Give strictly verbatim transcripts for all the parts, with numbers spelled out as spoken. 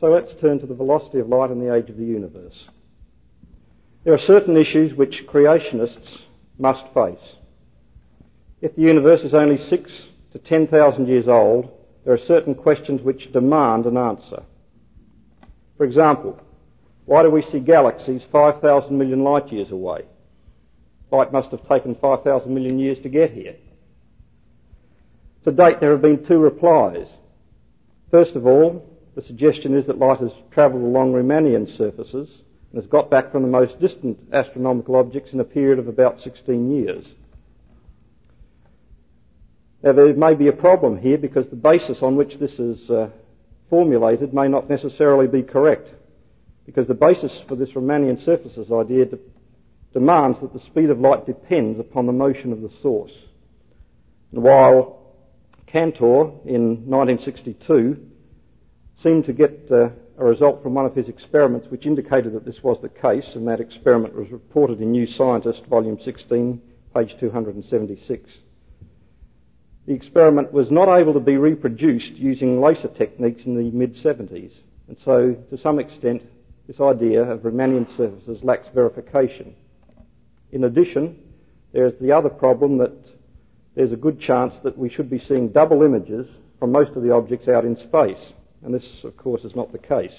So let's turn to the velocity of light in the age of the universe. There are certain issues which creationists must face. If the universe is only six to ten thousand years old, there are certain questions which demand an answer. For example, why do we see galaxies five thousand million light years away? Light must have taken five thousand million years to get here. To date, there have been two replies. First of all, the suggestion is that light has travelled along Riemannian surfaces and has got back from the most distant astronomical objects in a period of about sixteen years. Now, there may be a problem here because the basis on which this is uh, formulated may not necessarily be correct, because the basis for this Riemannian surfaces idea de- demands that the speed of light depends upon the motion of the source. And while Cantor in nineteen sixty-two seemed to get uh, a result from one of his experiments which indicated that this was the case, and that experiment was reported in New Scientist, volume sixteen, page two hundred seventy-six. The experiment was not able to be reproduced using laser techniques in the mid-seventies, and so to some extent this idea of Riemannian surfaces lacks verification. In addition, there is the other problem that there's a good chance that we should be seeing double images from most of the objects out in space, and this, of course, is not the case.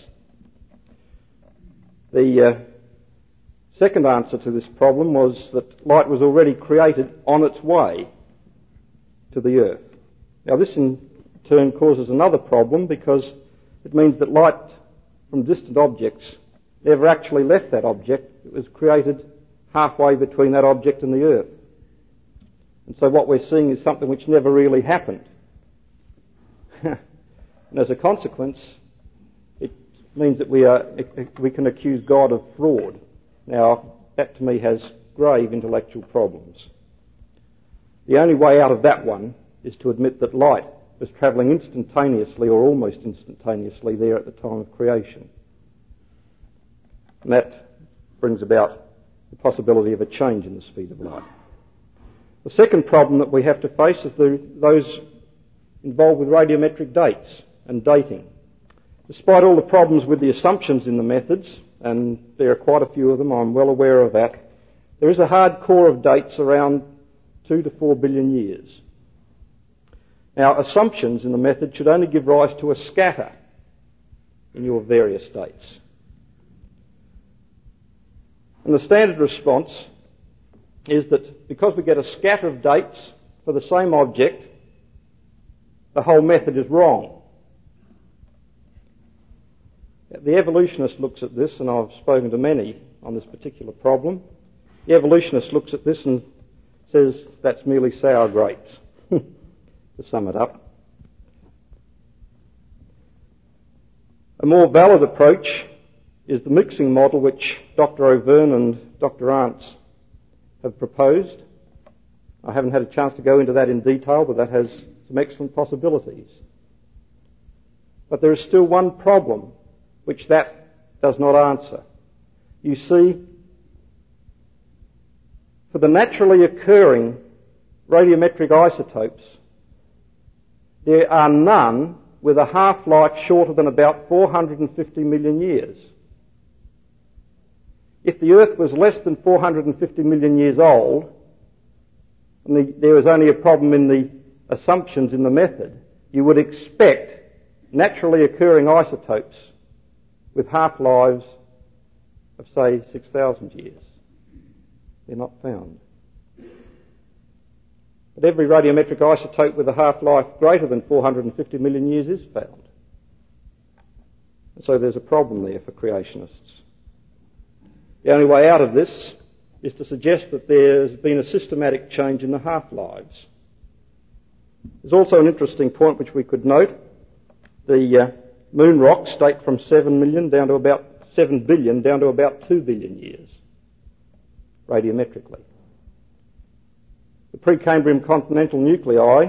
The uh, second answer to this problem was that light was already created on its way to the Earth. Now, this in turn causes another problem because it means that light from distant objects never actually left that object. It was created halfway between that object and the Earth. And so what we're seeing is something which never really happened. And as a consequence, it means that we are we can accuse God of fraud. Now, that to me has grave intellectual problems. The only way out of that one is to admit that light was travelling instantaneously or almost instantaneously there at the time of creation. And that brings about the possibility of a change in the speed of light. The second problem that we have to face is the, those involved with radiometric dates and dating. Despite all the problems with the assumptions in the methods, and there are quite a few of them, I'm well aware of that, there is a hard core of dates around two to four billion years. Now, assumptions in the method should only give rise to a scatter in your various dates. And the standard response is that because we get a scatter of dates for the same object, the whole method is wrong. The evolutionist looks at this, and I've spoken to many on this particular problem. The evolutionist looks at this and says that's merely sour grapes, to sum it up. A more valid approach is the mixing model which Doctor O'Verne and Doctor Arntz have proposed. I haven't had a chance to go into that in detail, but that has some excellent possibilities. But there is still one problem which that does not answer. You see, for the naturally occurring radiometric isotopes, there are none with a half-life shorter than about four hundred fifty million years. If the Earth was less than four hundred fifty million years old, and the, there was only a problem in the assumptions in the method, you would expect naturally occurring isotopes with half-lives of, say, six thousand years. They're not found. But every radiometric isotope with a half-life greater than four hundred fifty million years is found. And so there's a problem there for creationists. The only way out of this is to suggest that there's been a systematic change in the half-lives. There's also an interesting point which we could note. The uh, moon rocks date from seven million down to about seven billion down to about two billion years, radiometrically. The Precambrian continental nuclei,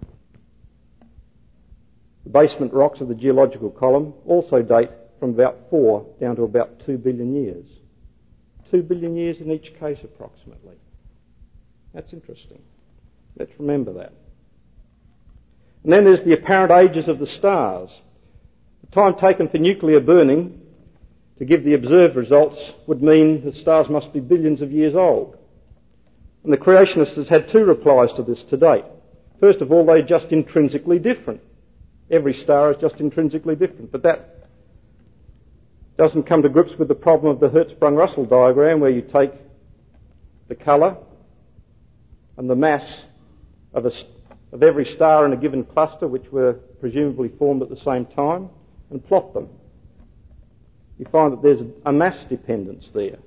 the basement rocks of the geological column, also date from about four down to about two billion years. Two billion years in each case, approximately. That's interesting. Let's remember that. And then there's the apparent ages of the stars. The time taken for nuclear burning to give the observed results would mean that stars must be billions of years old. And the creationists has had two replies to this to date. First of all, they're just intrinsically different. Every star is just intrinsically different, but that doesn't come to grips with the problem of the Hertzsprung-Russell diagram, where you take the colour and the mass of, a, of every star in a given cluster, which were presumably formed at the same time, and plot them. You find that there's a mass dependence there.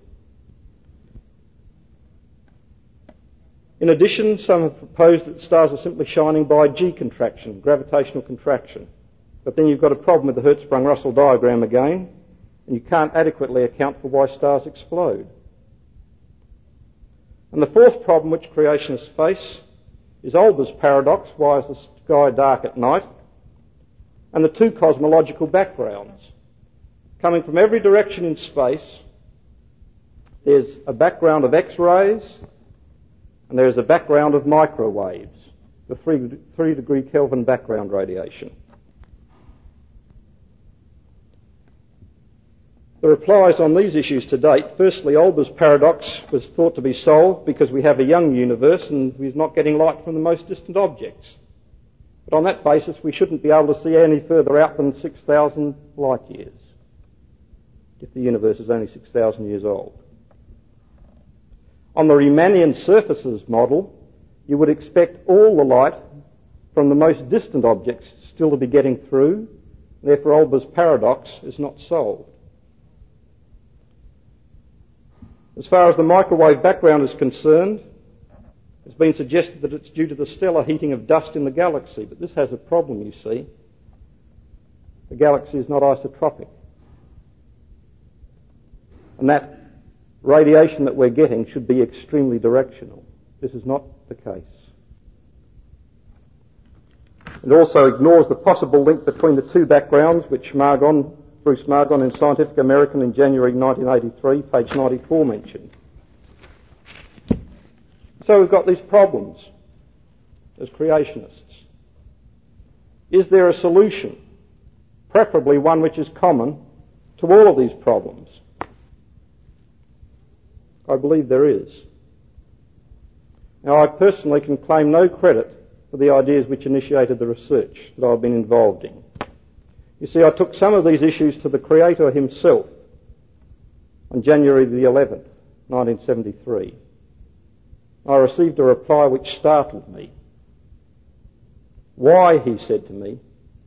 In addition, some have proposed that stars are simply shining by G contraction, gravitational contraction. But then you've got a problem with the Hertzsprung-Russell diagram again, and you can't adequately account for why stars explode. And the fourth problem which creationists face is Olbers' paradox, why is the sky dark at night, and the two cosmological backgrounds. Coming from every direction in space, there's a background of X-rays, and there's a background of microwaves, the three, three degree Kelvin background radiation. The replies on these issues to date: firstly, Olbers' paradox was thought to be solved because we have a young universe and we're not getting light from the most distant objects. But on that basis, we shouldn't be able to see any further out than six thousand light years, if the universe is only six thousand years old. On the Riemannian surfaces model, you would expect all the light from the most distant objects still to be getting through. Therefore, Olbers' paradox is not solved. As far as the microwave background is concerned, it's been suggested that it's due to the stellar heating of dust in the galaxy, but this has a problem, you see. The galaxy is not isotropic. And that radiation that we're getting should be extremely directional. This is not the case. It also ignores the possible link between the two backgrounds, which Margon, Bruce Margon in Scientific American in January nineteen eighty-three, page ninety-four, mentioned. So we've got these problems as creationists. Is there a solution, preferably one which is common to all of these problems? I believe there is. Now, I personally can claim no credit for the ideas which initiated the research that I've been involved in. You see, I took some of these issues to the Creator himself on January the eleventh, nineteen seventy-three. I received a reply which startled me. Why, he said to me,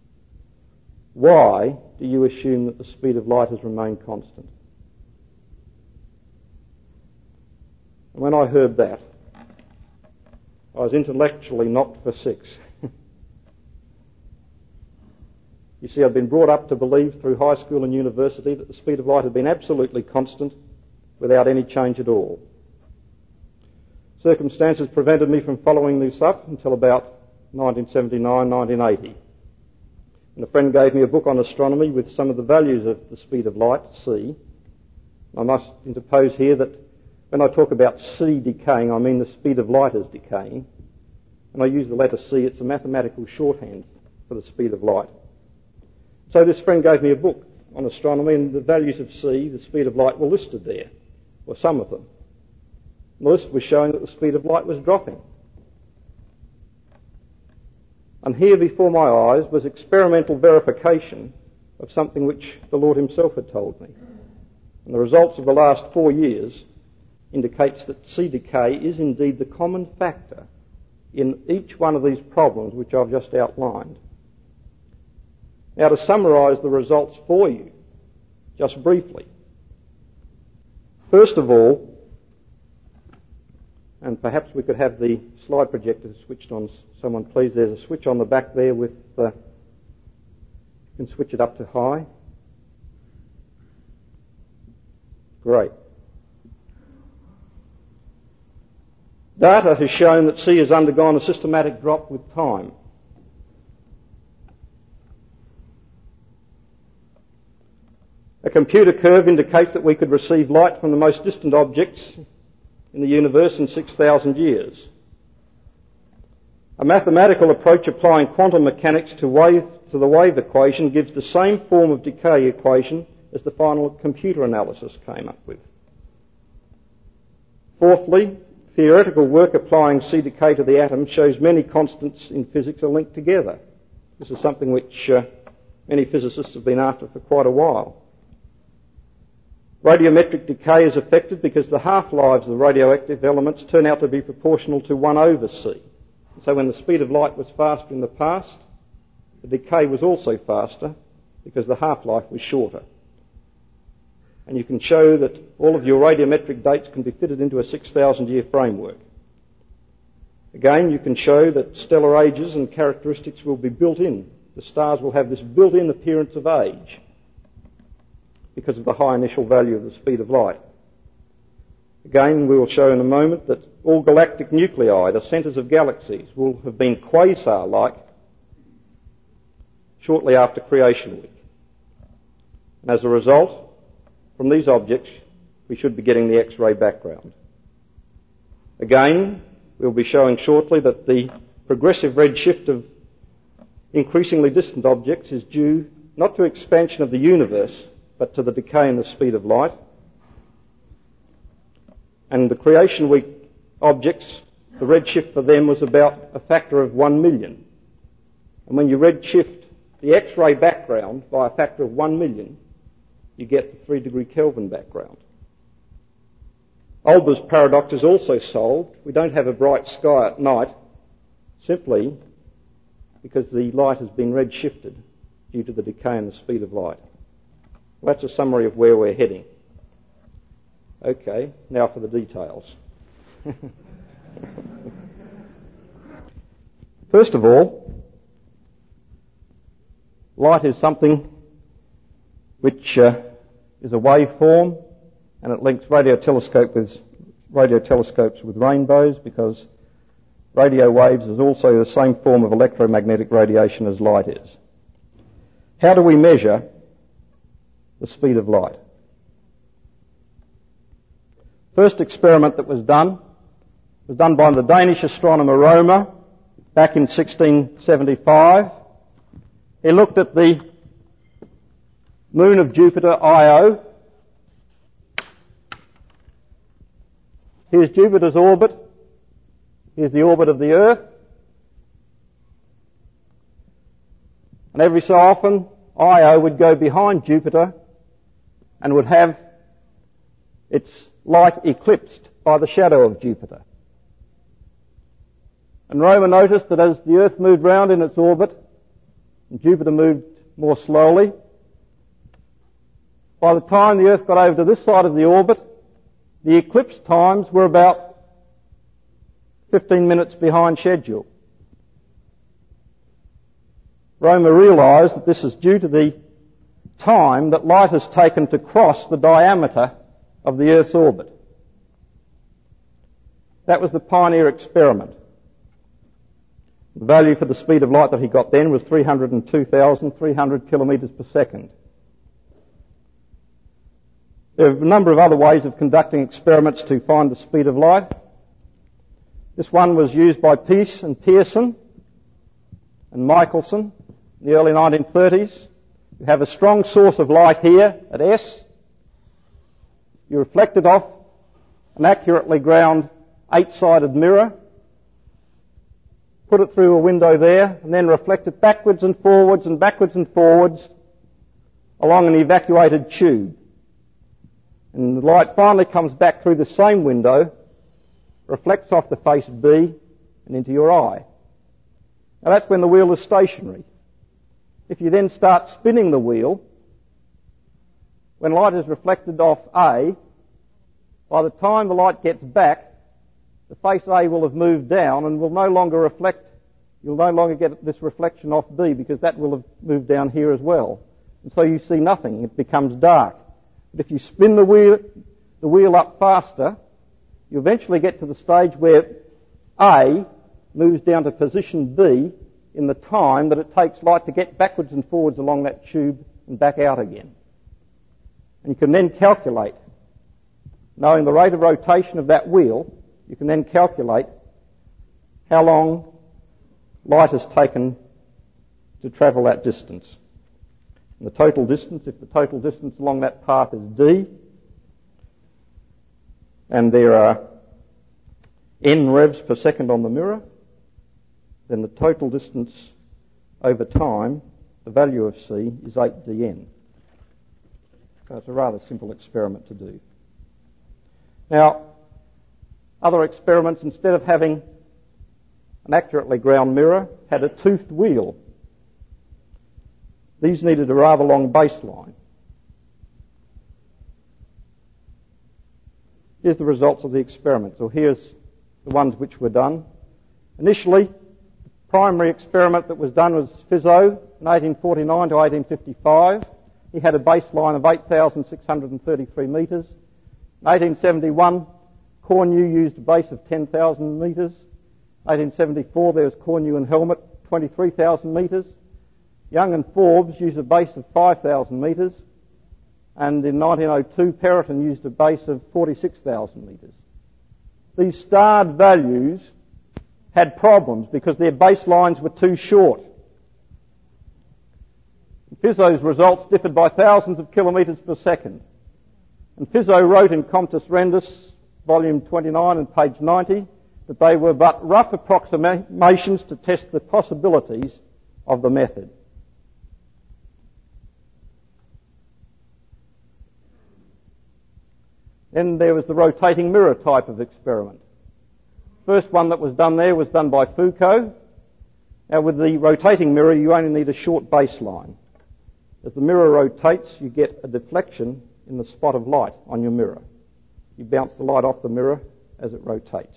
why do you assume that the speed of light has remained constant? And when I heard that, I was intellectually knocked for six. You see, I'd been brought up to believe through high school and university that the speed of light had been absolutely constant without any change at all. Circumstances prevented me from following this up until about nineteen seventy-nine, nineteen eighty. And a friend gave me a book on astronomy with some of the values of the speed of light, c. I must interpose here that when I talk about c decaying, I mean the speed of light is decaying. And I use the letter c, it's a mathematical shorthand for the speed of light. So this friend gave me a book on astronomy, and the values of c, the speed of light, were listed there, or some of them. The list was showing that the speed of light was dropping. And here before my eyes was experimental verification of something which the Lord himself had told me. And the results of the last four years indicates that C decay is indeed the common factor in each one of these problems which I've just outlined. Now, to summarise the results for you, just briefly. First of all, and perhaps we could have the slide projector switched on, someone please. There's a switch on the back there with, uh, you can switch it up to high. Great. Data has shown that C has undergone a systematic drop with time. A computer curve indicates that we could receive light from the most distant objects in the universe in six thousand years. A mathematical approach applying quantum mechanics to, wave, to the wave equation gives the same form of decay equation as the final computer analysis came up with. Fourthly, theoretical work applying C decay to the atom shows many constants in physics are linked together. This is something which uh, many physicists have been after for quite a while. Radiometric decay is affected because the half-lives of the radioactive elements turn out to be proportional to one over C. So when the speed of light was faster in the past, the decay was also faster because the half-life was shorter. And you can show that all of your radiometric dates can be fitted into a six thousand year framework. Again, you can show that stellar ages and characteristics will be built in. The stars will have this built-in appearance of age because of the high initial value of the speed of light. Again, we will show in a moment that all galactic nuclei, the centres of galaxies, will have been quasar-like shortly after creation week. And as a result, from these objects, we should be getting the X-ray background. Again, we'll be showing shortly that the progressive redshift of increasingly distant objects is due not to expansion of the universe, but to the decay in the speed of light. And the creation week objects, the redshift for them was about a factor of one million. And when you redshift the X-ray background by a factor of one million, you get the three degree Kelvin background. Olbers' paradox is also solved. We don't have a bright sky at night simply because the light has been redshifted due to the decay in the speed of light. Well, that's a summary of where we're heading. Okay, now for the details. First of all, light is something which uh, is a waveform, and it links radio telescope with radio telescopes with rainbows because radio waves is also the same form of electromagnetic radiation as light is. How do we measure the speed of light? First experiment that was done was done by the Danish astronomer Romer back in sixteen seventy-five. He looked at the moon of Jupiter, Io. Here's Jupiter's orbit. Here's the orbit of the Earth. And every so often, Io would go behind Jupiter and would have its light eclipsed by the shadow of Jupiter. And Romer noticed that as the Earth moved round in its orbit, and Jupiter moved more slowly, by the time the Earth got over to this side of the orbit, the eclipse times were about fifteen minutes behind schedule. Romer realised that this is due to the time that light has taken to cross the diameter of the Earth's orbit. That was the pioneer experiment. The value for the speed of light that he got then was three hundred two thousand three hundred kilometres per second. There are a number of other ways of conducting experiments to find the speed of light. This one was used by Peace and Pearson and Michelson in the early nineteen thirties. You have a strong source of light here at S. You reflect it off an accurately ground eight-sided mirror, put it through a window there, and then reflect it backwards and forwards and backwards and forwards along an evacuated tube. And the light finally comes back through the same window, reflects off the face B and into your eye. Now that's when the wheel is stationary. If you then start spinning the wheel, when light is reflected off A, by the time the light gets back, the face A will have moved down and will no longer reflect, you'll no longer get this reflection off B because that will have moved down here as well. And so you see nothing, it becomes dark. But if you spin the wheel, the wheel up faster, you eventually get to the stage where A moves down to position B in the time that it takes light to get backwards and forwards along that tube and back out again. And you can then calculate, knowing the rate of rotation of that wheel, you can then calculate how long light has taken to travel that distance. And the total distance, if the total distance along that path is d, and there are n revs per second on the mirror, then the total distance over time, the value of c, is eight d n. So it's a rather simple experiment to do. Now, other experiments, instead of having an accurately ground mirror, had a toothed wheel. These needed a rather long baseline. Here's the results of the experiment. So here's the ones which were done. Initially, the primary experiment that was done was Fizeau in eighteen forty-nine to eighteen fifty-five. He had a baseline of eight thousand six hundred thirty-three metres. In eighteen seventy-one, Cornu used a base of ten thousand metres. eighteen seventy-four, there was Cornu and Helmut, twenty-three thousand metres. Young and Forbes used a base of five thousand metres. And in nineteen oh two, Perrotin used a base of forty-six thousand metres. These starred values had problems because their baselines were too short. Fizeau's results differed by thousands of kilometres per second. And Fizeau wrote in Comptes Rendus, volume twenty-nine and page ninety, that they were but rough approximations to test the possibilities of the method. Then there was the rotating mirror type of experiment. First one that was done there was done by Foucault. Now with the rotating mirror, you only need a short baseline. As the mirror rotates, you get a deflection in the spot of light on your mirror. You bounce the light off the mirror as it rotates.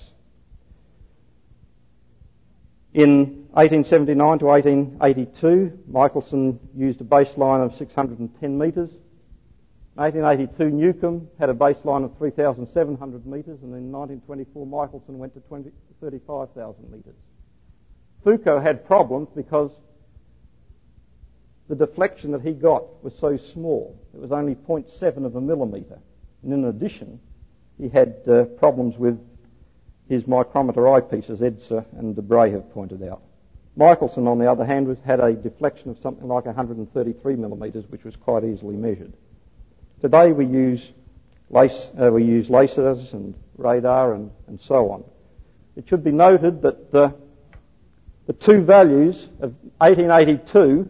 In eighteen seventy-nine to eighteen eighty-two, Michelson used a baseline of six hundred ten metres. In eighteen eighty-two, Newcomb had a baseline of three thousand seven hundred metres, and in nineteen twenty-four, Michelson went to thirty-five thousand metres. Foucault had problems because the deflection that he got was so small. It was only zero point seven of a millimetre. And in addition, he had uh, problems with his micrometer eyepiece, as Edser and Debray have pointed out. Michelson, on the other hand, was, had a deflection of something like one hundred thirty-three millimetres, which was quite easily measured. Today we use, lace, uh, we use lasers and radar and, and so on. It should be noted that uh, the two values of eighteen eighty-two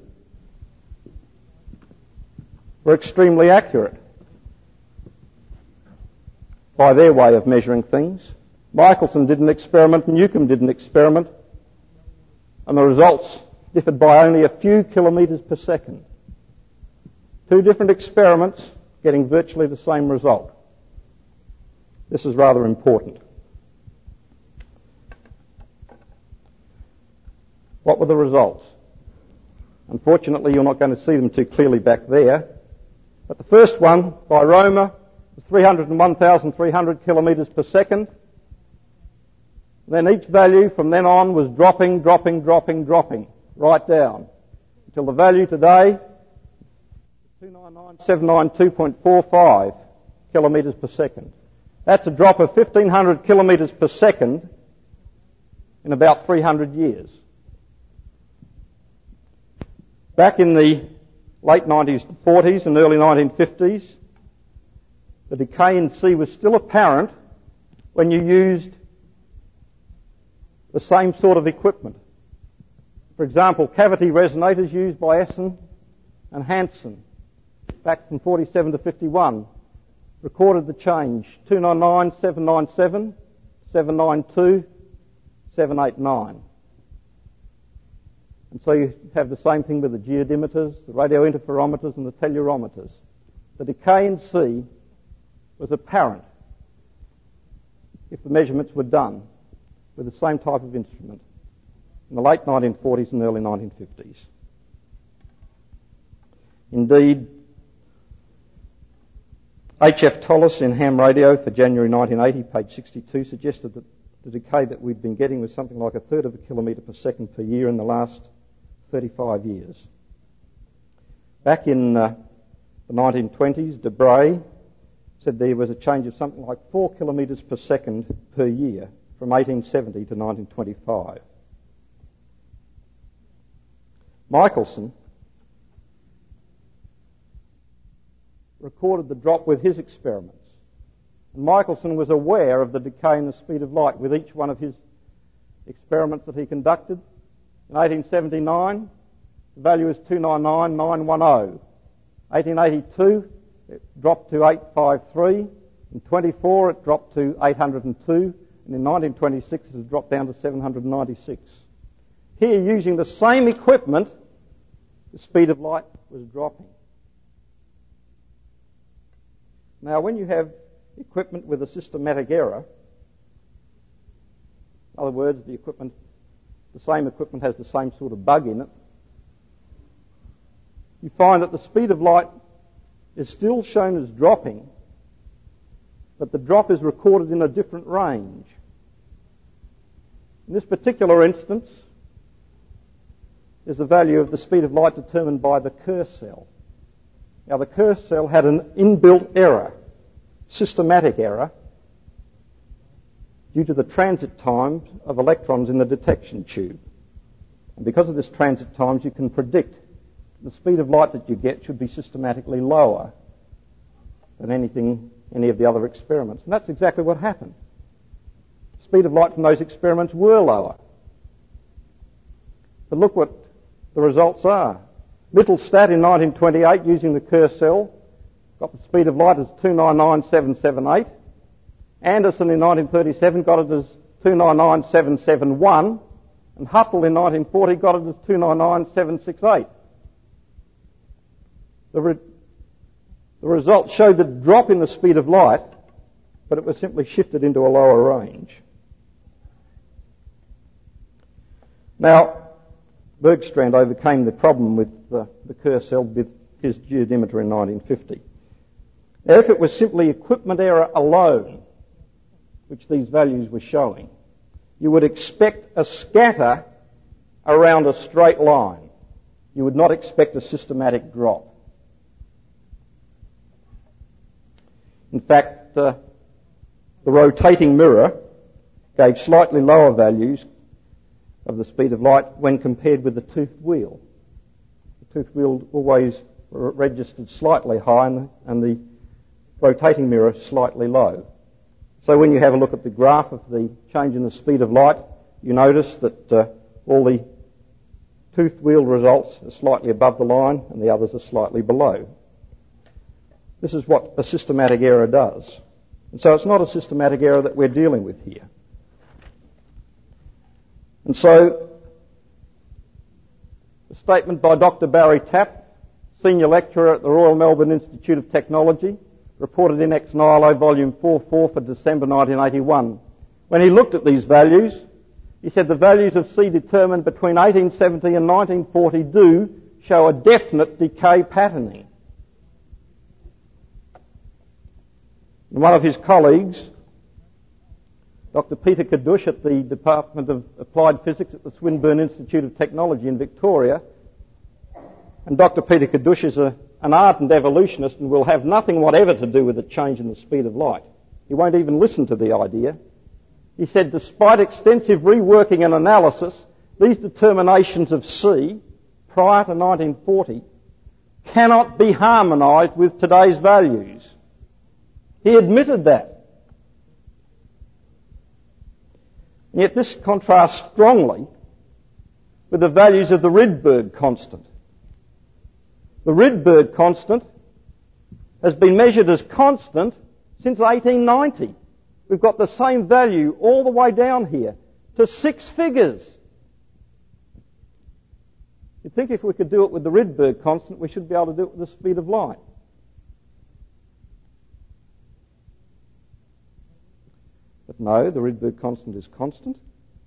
were extremely accurate by their way of measuring things. Michelson did an experiment, Newcomb did an experiment, and the results differed by only a few kilometres per second. Two different experiments getting virtually the same result. This is rather important. What were the results? Unfortunately, you're not going to see them too clearly back there. But the first one, by Roma, was three hundred one thousand three hundred kilometres per second. Then each value from then on was dropping, dropping, dropping, dropping, right down, until the value today is two nine nine seven nine two point four five kilometres per second. That's a drop of fifteen hundred kilometres per second in about three hundred years. Back in the late nineteen forties and early nineteen fifties, the decay in C was still apparent when you used the same sort of equipment. For example, cavity resonators used by Essen and Hansen back from forty-seven to fifty-one recorded the change two nine nine seven nine seven, seven nine two, seven eight nine. And so you have the same thing with the geodimeters, the radio interferometers and the tellurometers. The decay in C was apparent if the measurements were done with the same type of instrument in the late nineteen forties and early nineteen fifties. Indeed, H F Tolles in Ham Radio for January nineteen eighty, page sixty-two, suggested that the decay that we'd been getting was something like a third of a kilometre per second per year in the last thirty-five years. Back in uh, the nineteen twenties, Debray said there was a change of something like four kilometres per second per year from eighteen seventy to nineteen twenty-five. Michelson recorded the drop with his experiments. And Michelson was aware of the decay in the speed of light with each one of his experiments that he conducted. In eighteen seventy-nine, the value is two hundred ninety-nine thousand nine hundred ten. eighteen eighty-two, it dropped to eight hundred fifty-three. In twenty-four, it dropped to eight hundred two. And in nineteen twenty-six, it has dropped down to seven hundred ninety-six. Here, using the same equipment, the speed of light was dropping. Now, when you have equipment with a systematic error, in other words, the equipment, the same equipment has the same sort of bug in it, you find that the speed of light is still shown as dropping, but the drop is recorded in a different range. In this particular instance, is the value of the speed of light determined by the Kerr cell. Now, the Kerr cell had an inbuilt error, systematic error, due to the transit times of electrons in the detection tube. And because of this transit times, you can predict the speed of light that you get should be systematically lower than anything, any of the other experiments. And that's exactly what happened. The speed of light from those experiments were lower. But look what the results are. Mittelstadt in nineteen twenty-eight, using the Kerr cell, got the speed of light as two hundred ninety-nine thousand seven hundred seventy-eight. Anderson in nineteen thirty-seven got it as two hundred ninety-nine thousand seven hundred seventy-one. And Huttel in nineteen forty got it as two hundred ninety-nine thousand seven hundred sixty-eight. The, re- the results showed the drop in the speed of light, but it was simply shifted into a lower range. Now, Bergstrand overcame the problem with uh, the Kerr cell with his geodimeter in nineteen fifty. Now, if it was simply equipment error alone, which these values were showing, you would expect a scatter around a straight line. You would not expect a systematic drop. In fact, uh, the rotating mirror gave slightly lower values of the speed of light when compared with the toothed wheel. The toothed wheel always registered slightly high and the, and the rotating mirror slightly low. So when you have a look at the graph of the change in the speed of light, you notice that uh, all the toothed wheel results are slightly above the line and the others are slightly below. This is what a systematic error does. And so it's not a systematic error that we're dealing with here. And so, a statement by Doctor Barry Tapp, Senior Lecturer at the Royal Melbourne Institute of Technology, reported in Ex Nihilo Volume forty-four for December nineteen eighty-one. When he looked at these values, he said the values of C determined between eighteen seventy and nineteen forty do show a definite decay patterning. And one of his colleagues, Doctor Peter Kadush at the Department of Applied Physics at the Swinburne Institute of Technology in Victoria. And Doctor Peter Kadush is a, an ardent evolutionist and will have nothing whatever to do with the change in the speed of light. He won't even listen to the idea. He said, despite extensive reworking and analysis, these determinations of C, prior to nineteen forty, cannot be harmonised with today's values. He admitted that. And yet this contrasts strongly with the values of the Rydberg constant. The Rydberg constant has been measured as constant since eighteen ninety. We've got the same value all the way down here to six figures. You'd think if we could do it with the Rydberg constant, we should be able to do it with the speed of light. But no, the Rydberg constant is constant.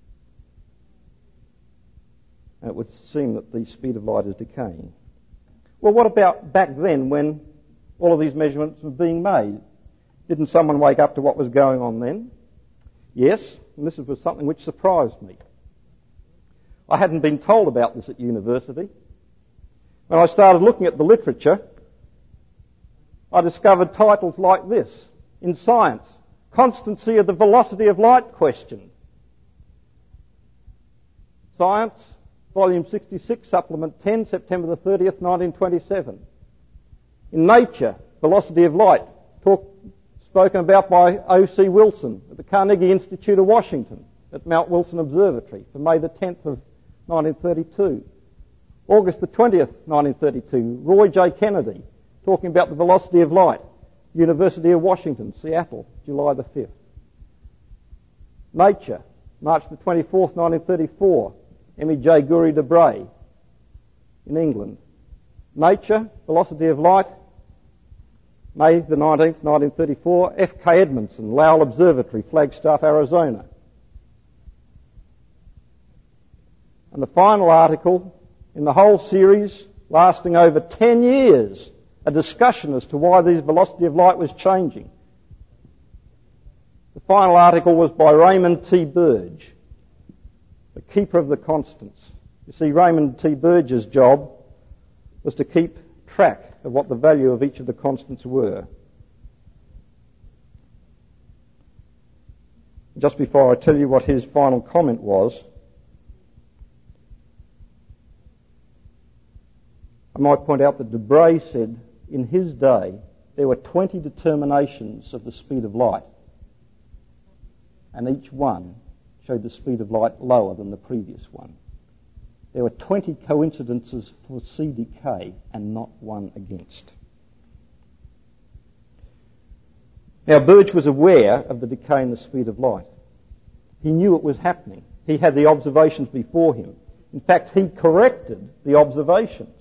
And it would seem that the speed of light is decaying. Well, what about back then when all of these measurements were being made? Didn't someone wake up to what was going on then? Yes, and this was something which surprised me. I hadn't been told about this at university. When I started looking at the literature, I discovered titles like this in Science: Constancy of the Velocity of Light question. Science, volume sixty-six, supplement ten, September the thirtieth, nineteen twenty-seven. In Nature, velocity of light, talk, spoken about by O C Wilson at the Carnegie Institute of Washington at Mount Wilson Observatory for May the tenth of nineteen thirty-two. August the twentieth, nineteen thirty-two, Roy J. Kennedy talking about the velocity of light, University of Washington, Seattle, July the fifth. Nature, March the twenty-fourth, nineteen thirty-four, Emmy J. Guri de Bray in England. Nature, velocity of light, May the nineteenth, nineteen thirty-four, F K Edmondson, Lowell Observatory, Flagstaff, Arizona. And the final article in the whole series, lasting over ten years, a discussion as to why the velocity of light was changing. The final article was by Raymond T. Burge, the keeper of the constants. You see, Raymond T. Burge's job was to keep track of what the value of each of the constants were. Just before I tell you what his final comment was, I might point out that de Bray said in his day there were twenty determinations of the speed of light, and each one showed the speed of light lower than the previous one. There were twenty coincidences for C decay and not one against. Now, Burge was aware of the decay in the speed of light. He knew it was happening. He had the observations before him. In fact, he corrected the observations.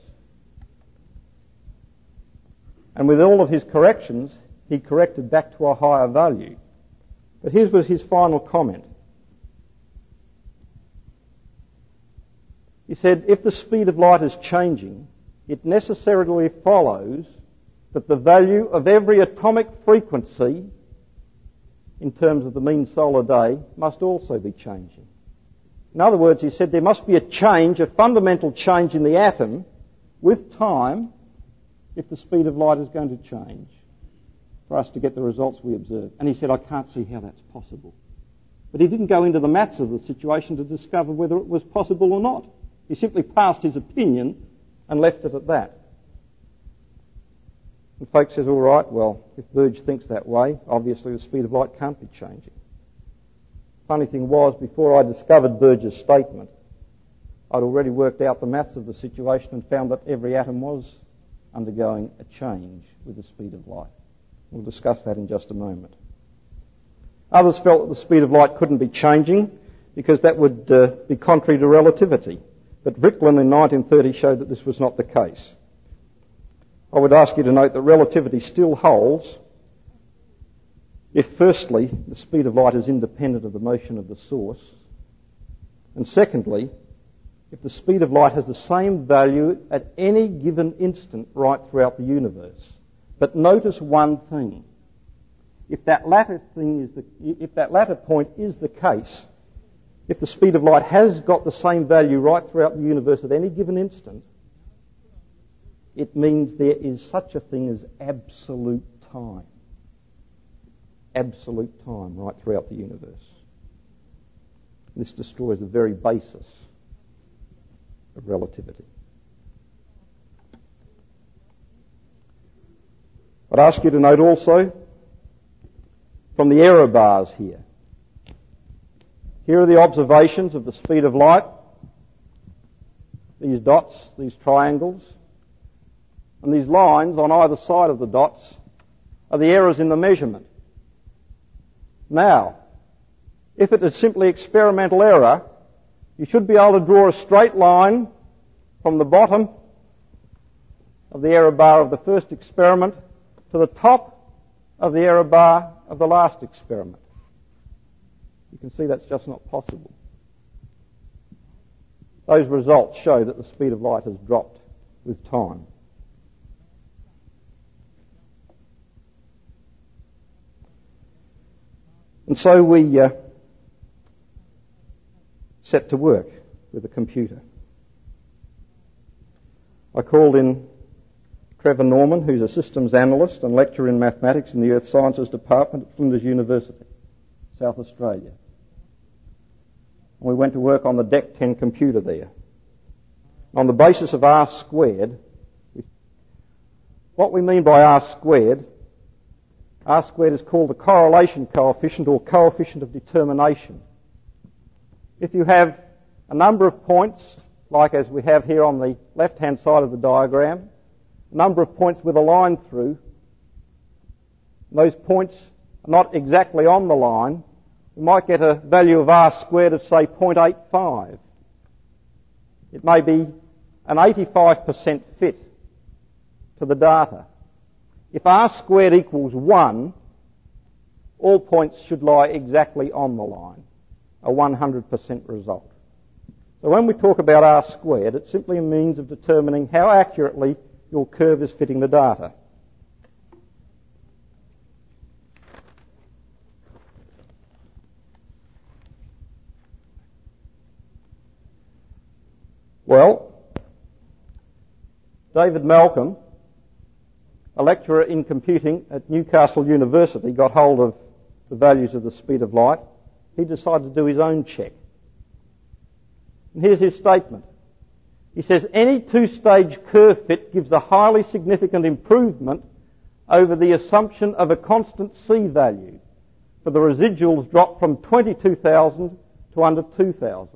And with all of his corrections, he corrected back to a higher value. But here was his final comment. He said, if the speed of light is changing, it necessarily follows that the value of every atomic frequency in terms of the mean solar day must also be changing. In other words, he said there must be a change, a fundamental change in the atom with time if the speed of light is going to change for us to get the results we observe. And he said, I can't see how that's possible. But he didn't go into the maths of the situation to discover whether it was possible or not. He simply passed his opinion and left it at that. And folks says, all right, well, if Burge thinks that way, obviously the speed of light can't be changing. Funny thing was, before I discovered Burge's statement, I'd already worked out the maths of the situation and found that every atom was undergoing a change with the speed of light. We'll discuss that in just a moment. Others felt that the speed of light couldn't be changing because that would uh, be contrary to relativity. But Ricklin in nineteen thirty showed that this was not the case. I would ask you to note that relativity still holds if, firstly, the speed of light is independent of the motion of the source, and secondly, if the speed of light has the same value at any given instant right throughout the universe. But notice one thing. If that latter thing is the, if that latter point is the case, if the speed of light has got the same value right throughout the universe at any given instant, it means there is such a thing as absolute time. Absolute time right throughout the universe. This destroys the very basis of relativity. I'd ask you to note also from the error bars here. Here are the observations of the speed of light. These dots, these triangles, and these lines on either side of the dots are the errors in the measurement. Now, if it is simply experimental error, you should be able to draw a straight line from the bottom of the error bar of the first experiment to the top of the error bar of the last experiment. You can see that's just not possible. Those results show that the speed of light has dropped with time. And so we uh, set to work with a computer. I called in Trevor Norman, who's a systems analyst and lecturer in mathematics in the Earth Sciences Department at Flinders University, South Australia. And we went to work on the D E C ten computer there. on the basis of R squared. What we mean by R squared, R squared is called the correlation coefficient or coefficient of determination. If you have a number of points, like as we have here on the left-hand side of the diagram, a number of points with a line through, those points are not exactly on the line, we might get a value of R squared of, say, zero point eight five. It may be an eighty-five percent fit to the data. If R squared equals one, all points should lie exactly on the line, a one hundred percent result. So when we talk about R squared, it's simply a means of determining how accurately your curve is fitting the data. Well, David Malcolm, a lecturer in computing at Newcastle University, got hold of the values of the speed of light. He decided to do his own check. And here's his statement. He says, any two-stage curve fit gives a highly significant improvement over the assumption of a constant C value, for the residuals drop from twenty-two thousand to under two thousand.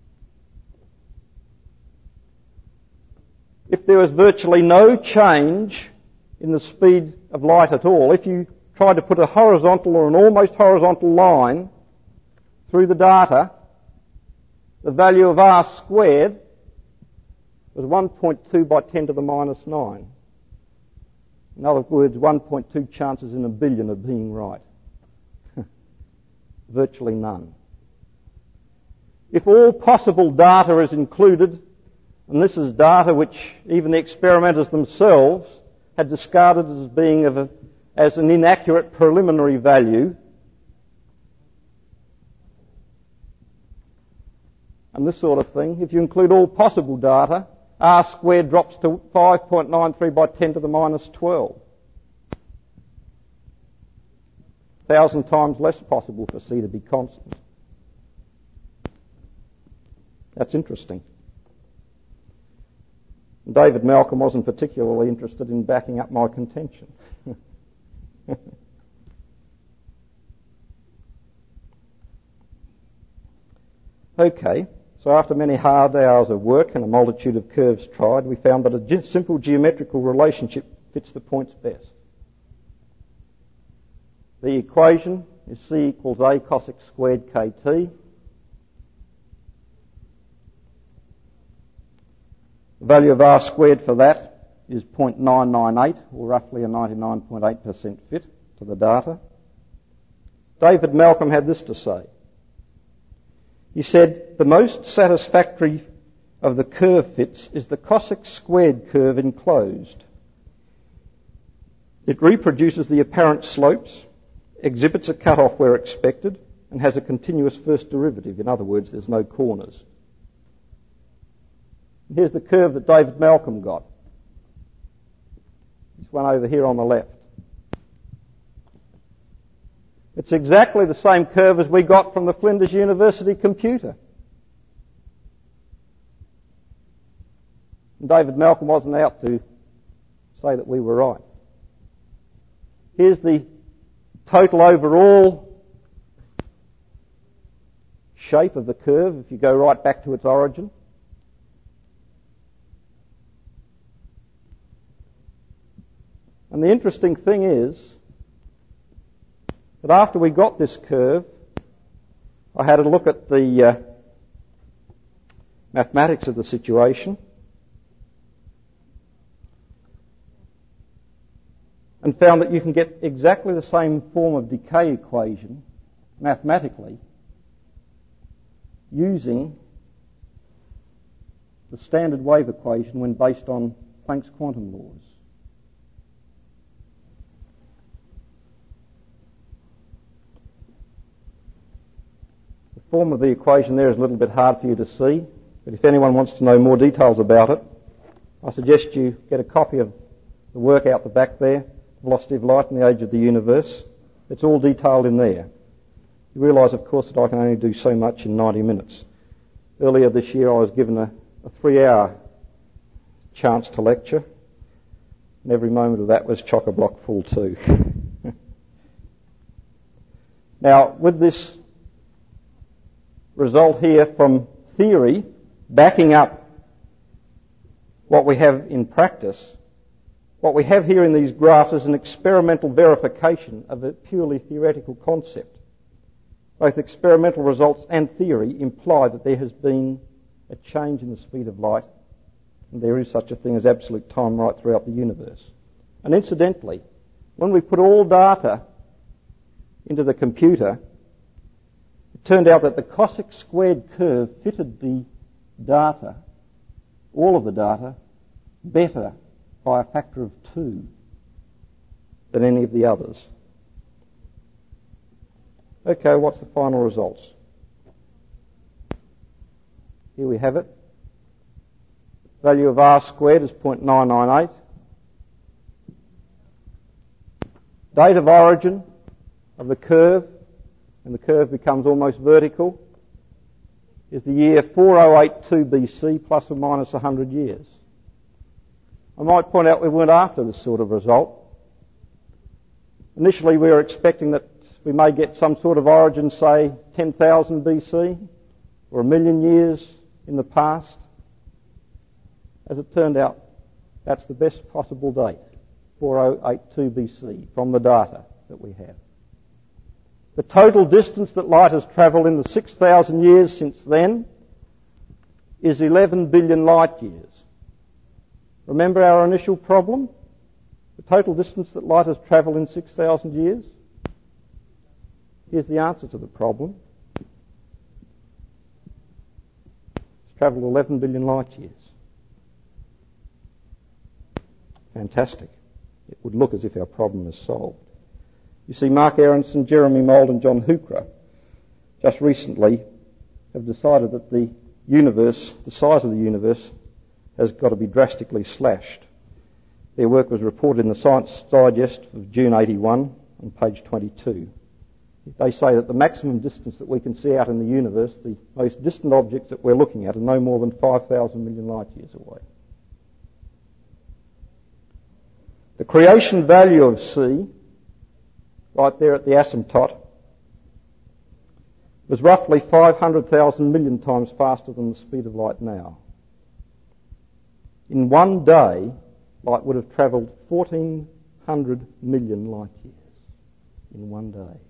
If there was virtually no change in the speed of light at all, if you tried to put a horizontal or an almost horizontal line through the data, the value of R squared was one point two by ten to the minus nine. In other words, one point two chances in a billion of being right. Virtually none. If all possible data is included, and this is data which even the experimenters themselves had discarded as being of a, as an inaccurate preliminary value, and this sort of thing, if you include all possible data, R squared drops to five point nine three by ten to the minus twelve. A thousand times less possible for C to be constant. That's interesting. David Malcolm wasn't particularly interested in backing up my contention. Okay, so after many hard hours of work and a multitude of curves tried, we found that a ge- simple geometrical relationship fits the points best. The equation is C equals A cosec squared kt. The value of R squared for that is zero point nine nine eight, or roughly a ninety-nine point eight percent fit to the data. David Malcolm had this to say. He said, the most satisfactory of the curve fits is the cosec squared curve enclosed. It reproduces the apparent slopes, exhibits a cutoff where expected, and has a continuous first derivative. In other words, there's no corners. Here's the curve that David Malcolm got. This one over here on the left. It's exactly the same curve as we got from the Flinders University computer. And David Malcolm wasn't out to say that we were right. Here's the total overall shape of the curve if you go right back to its origin. And the interesting thing is that after we got this curve, I had a look at the uh, mathematics of the situation and found that you can get exactly the same form of decay equation mathematically using the standard wave equation when based on Planck's quantum laws. The form of the equation there is a little bit hard for you to see, but if anyone wants to know more details about it, I suggest you get a copy of the work out the back there, Velocity of Light and the Age of the Universe. It's all detailed in there. You realise, of course, that I can only do so much in ninety minutes. Earlier this year I was given a, a three-hour chance to lecture, and every moment of that was chock-a-block full too. Now, with this result here from theory backing up what we have in practice, what we have here in these graphs is an experimental verification of a purely theoretical concept. Both experimental results and theory imply that there has been a change in the speed of light, and there is such a thing as absolute time right throughout the universe. And incidentally, when we put all data into the computer, it turned out that the Cossack squared curve fitted the data, all of the data, better by a factor of two than any of the others. Okay, what's the final results? Here we have it. Value of r squared is zero point nine nine eight. Date of origin of the curve, and the curve becomes almost vertical, is the year four thousand eighty-two B C plus or minus one hundred years. I might point out we weren't after this sort of result. Initially we were expecting that we may get some sort of origin, say ten thousand B C or a million years in the past. As it turned out, that's the best possible date, four thousand eighty-two B C, from the data that we have. The total distance that light has travelled in the six thousand years since then is eleven billion light years. Remember our initial problem? The total distance that light has travelled in six thousand years? Here's the answer to the problem. It's travelled eleven billion light years. Fantastic. It would look as if our problem is solved. You see, Mark Aronson, Jeremy Mould and John Hookra just recently have decided that the universe, the size of the universe, has got to be drastically slashed. Their work was reported in the Science Digest of June eighty-one on page twenty-two. They say that the maximum distance that we can see out in the universe, the most distant objects that we're looking at, are no more than five thousand million light years away. The creation value of C, right there at the asymptote, was roughly five hundred thousand million times faster than the speed of light now. In one day, light would have travelled fourteen hundred million light years. In one day.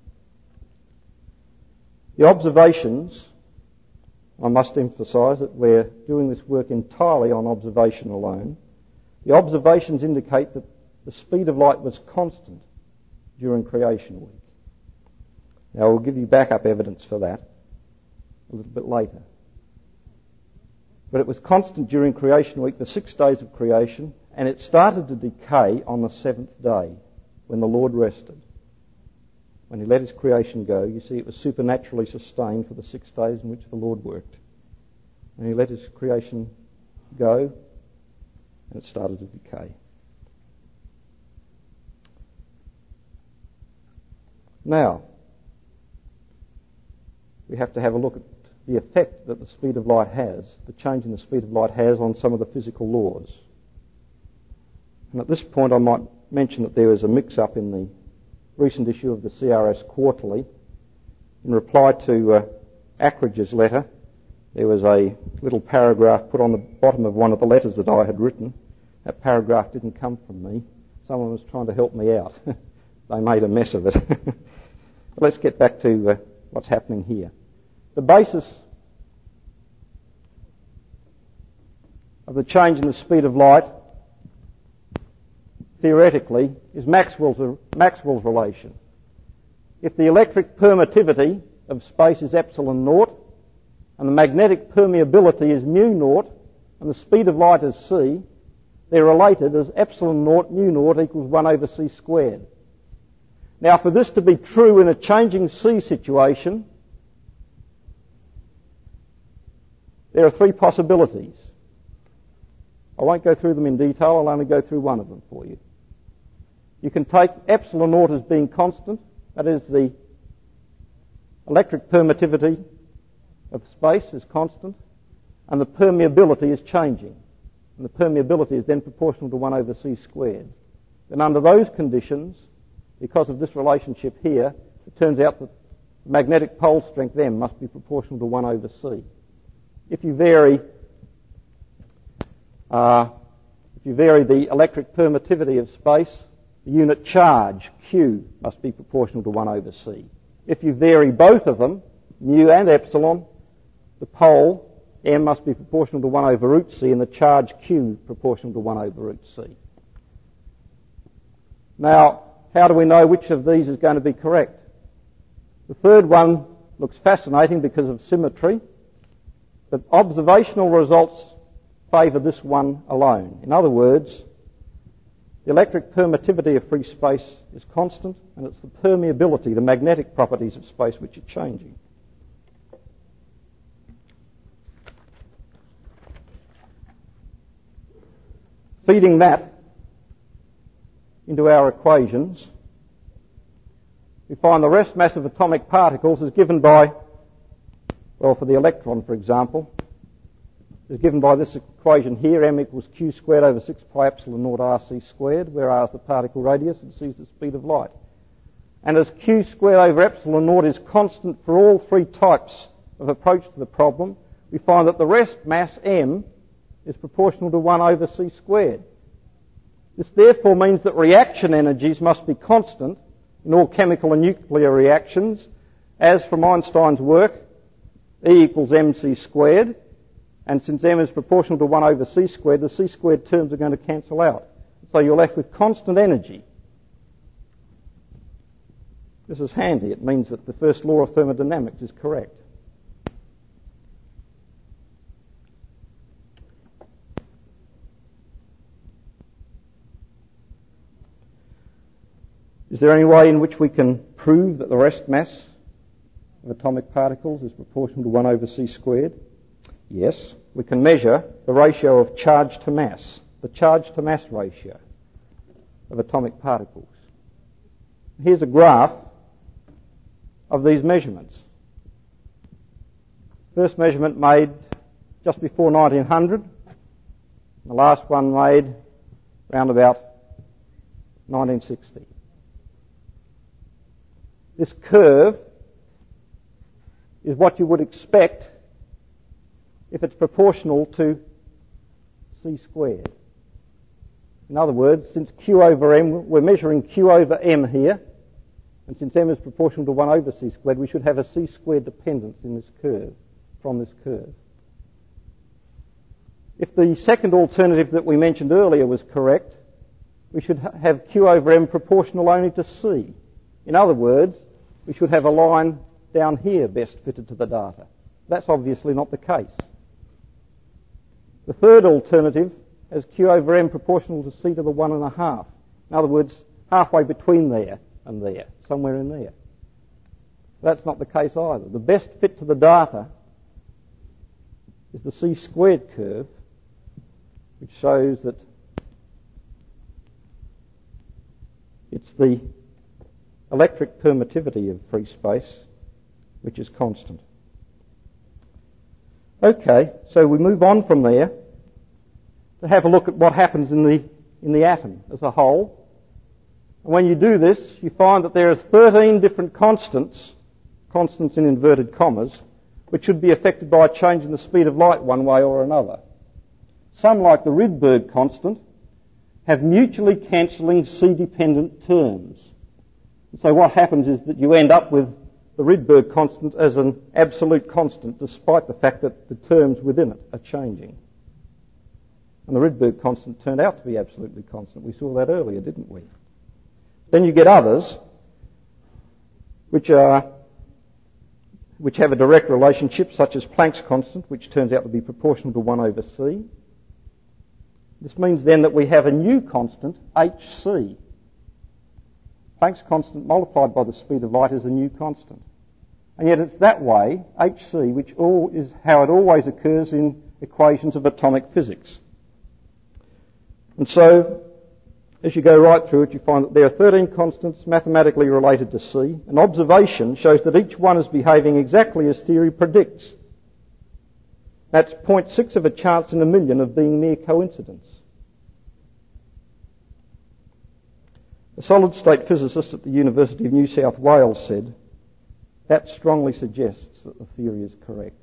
The observations, I must emphasise that we're doing this work entirely on observation alone. The observations indicate that the speed of light was constant during creation week. Now we'll give you backup evidence for that a little bit later. But it was constant during creation week, the six days of creation, and it started to decay on the seventh day when the Lord rested. When he let his creation go, you see it was supernaturally sustained for the six days in which the Lord worked. And he let his creation go, and it started to decay. Now, we have to have a look at the effect that the speed of light has, the change in the speed of light has on some of the physical laws. And at this point I might mention that there was a mix-up in the recent issue of the C R S Quarterly. In reply to uh, Ackridge's letter, there was a little paragraph put on the bottom of one of the letters that I had written. That paragraph didn't come from me. Someone was trying to help me out. They made a mess of it. Let's get back to uh, what's happening here. The basis of the change in the speed of light, theoretically, is Maxwell's, Maxwell's relation. If the electric permittivity of space is epsilon naught, and the magnetic permeability is mu naught, and the speed of light is c, they're related as epsilon naught mu naught equals one over c squared. Now, for this to be true in a changing c situation, there are three possibilities. I won't go through them in detail, I'll only go through one of them for you. You can take epsilon naught as being constant, that is the electric permittivity of space is constant, and the permeability is changing. and the permeability is then proportional to one over c squared. Then under those conditions, because of this relationship here, it turns out that the magnetic pole strength M must be proportional to one over c. If you vary, uh, if you vary the electric permittivity of space, the unit charge, Q, must be proportional to one over c. If you vary both of them, mu and epsilon, the pole, M, must be proportional to one over root c, and the charge Q proportional to one over root c. Now, how do we know which of these is going to be correct? The third one looks fascinating because of symmetry, but observational results favour this one alone. In other words, the electric permittivity of free space is constant, and it's the permeability, the magnetic properties of space, which are changing. Feeding that into our equations, we find the rest mass of atomic particles is given by, well, for the electron, for example, is given by this equation here, m equals q squared over six pi epsilon naught rc squared, where r is the particle radius and c is the speed of light. And as q squared over epsilon naught is constant for all three types of approach to the problem, we find that the rest mass m is proportional to one over c squared. This therefore means that reaction energies must be constant in all chemical and nuclear reactions, as from Einstein's work, E equals mc squared, and since m is proportional to one over c squared, the c squared terms are going to cancel out. So you're left with constant energy. This is handy. It means that the first law of thermodynamics is correct. Is there any way in which we can prove that the rest mass of atomic particles is proportional to one over c squared? Yes, we can measure the ratio of charge to mass, the charge to mass ratio of atomic particles. Here's a graph of these measurements. First measurement made just before nineteen hundred, the last one made around about nineteen sixty. This curve is what you would expect if it's proportional to c squared. In other words, since q over m, we're measuring q over m here, and since m is proportional to one over c squared, we should have a c squared dependence in this curve, from this curve. If the second alternative that we mentioned earlier was correct, we should ha- have q over m proportional only to c. In other words, we should have a line down here best fitted to the data. That's obviously not the case. The third alternative has q over m proportional to c to the one and a half. In other words, halfway between there and there, somewhere in there. That's not the case either. The best fit to the data is the c squared curve, which shows that it's the electric permittivity of free space which is constant. Okay, so we move on from there to have a look at what happens in the in the atom as a whole. And when you do this, you find that there are thirteen different constants, constants in inverted commas, which should be affected by a change in the speed of light one way or another. Some, like the Rydberg constant, have mutually cancelling C-dependent terms. So what happens is that you end up with the Rydberg constant as an absolute constant, despite the fact that the terms within it are changing. And the Rydberg constant turned out to be absolutely constant. We saw that earlier, didn't we? Then you get others, which are which have a direct relationship, such as Planck's constant, which turns out to be proportional to one over c. This means then that we have a new constant, hc. Planck's constant multiplied by the speed of light is a new constant. And yet it's that way, hc, which all is how it always occurs in equations of atomic physics. And so, as you go right through it, you find that there are thirteen constants mathematically related to C, and observation shows that each one is behaving exactly as theory predicts. That's zero point six of a chance in a million of being mere coincidence. A solid-state physicist at the University of New South Wales said, that strongly suggests that the theory is correct.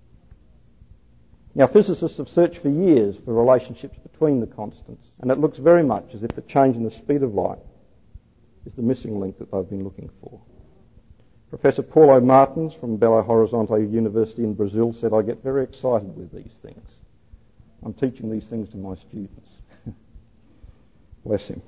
Now, physicists have searched for years for relationships between the constants, and it looks very much as if the change in the speed of light is the missing link that they've been looking for. Professor Paulo Martins from Belo Horizonte University in Brazil said, I get very excited with these things. I'm teaching these things to my students. Bless him.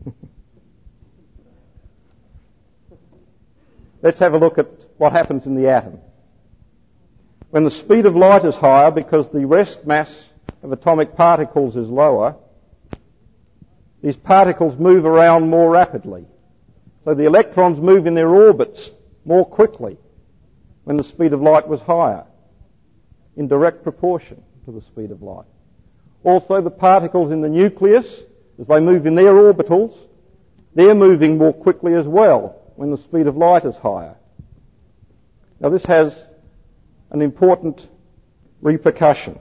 Let's have a look at what happens in the atom. When the speed of light is higher because the rest mass of atomic particles is lower, these particles move around more rapidly. So the electrons move in their orbits more quickly when the speed of light was higher, in direct proportion to the speed of light. Also, the particles in the nucleus, as they move in their orbitals, they're moving more quickly as well when the speed of light is higher. Now, this has an important repercussion.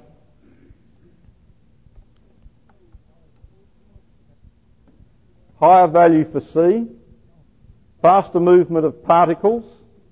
Higher value for C, faster movement of particles.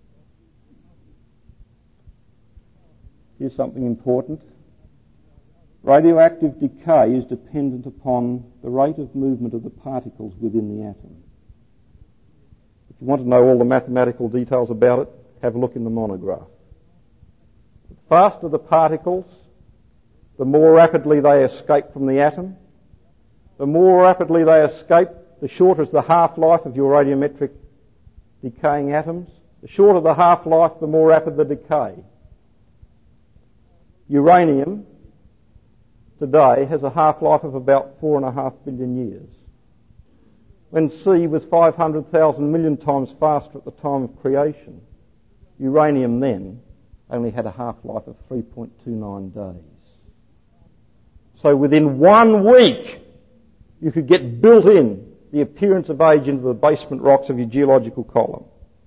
Here's something important. Radioactive decay is dependent upon the rate of movement of the particles within the atom. If you want to know all the mathematical details about it, have a look in the monograph. The faster the particles, the more rapidly they escape from the atom. The more rapidly they escape, the shorter is the half-life of your radiometric decaying atoms. The shorter the half-life, the more rapid the decay. Uranium today has a half-life of about four and a half billion years. When C was five hundred thousand million times faster at the time of creation, uranium then only had a half-life of three point two nine days. So within one week, you could get built in the appearance of age into the basement rocks of your geological column.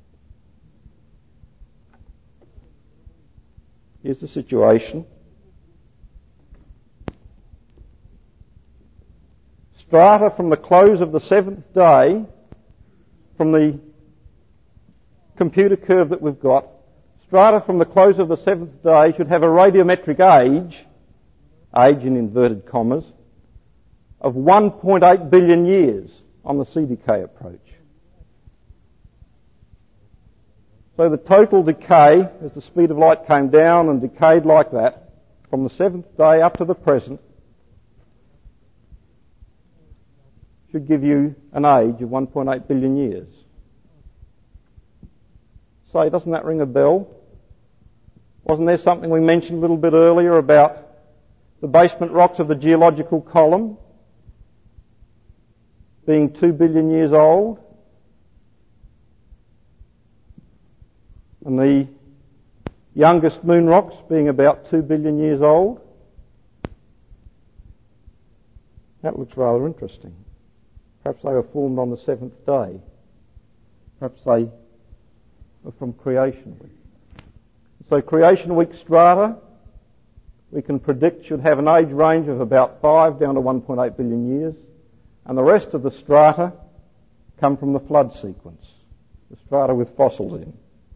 Here's the situation. Strata from the close of the seventh day, from the computer curve that we've got, strata from the close of the seventh day should have a radiometric age, age in inverted commas, of one point eight billion years on the C decay approach. So the total decay, as the speed of light came down and decayed like that, from the seventh day up to the present, should give you an age of one point eight billion years. Say, doesn't that ring a bell? Wasn't there something we mentioned a little bit earlier about the basement rocks of the geological column being two billion years old? And the youngest moon rocks being about two billion years old? That looks rather interesting. Perhaps they were formed on the seventh day. Perhaps they were from creation week. So creation week strata, we can predict, should have an age range of about five down to one point eight billion years. And the rest of the strata come from the flood sequence, the strata with fossils in.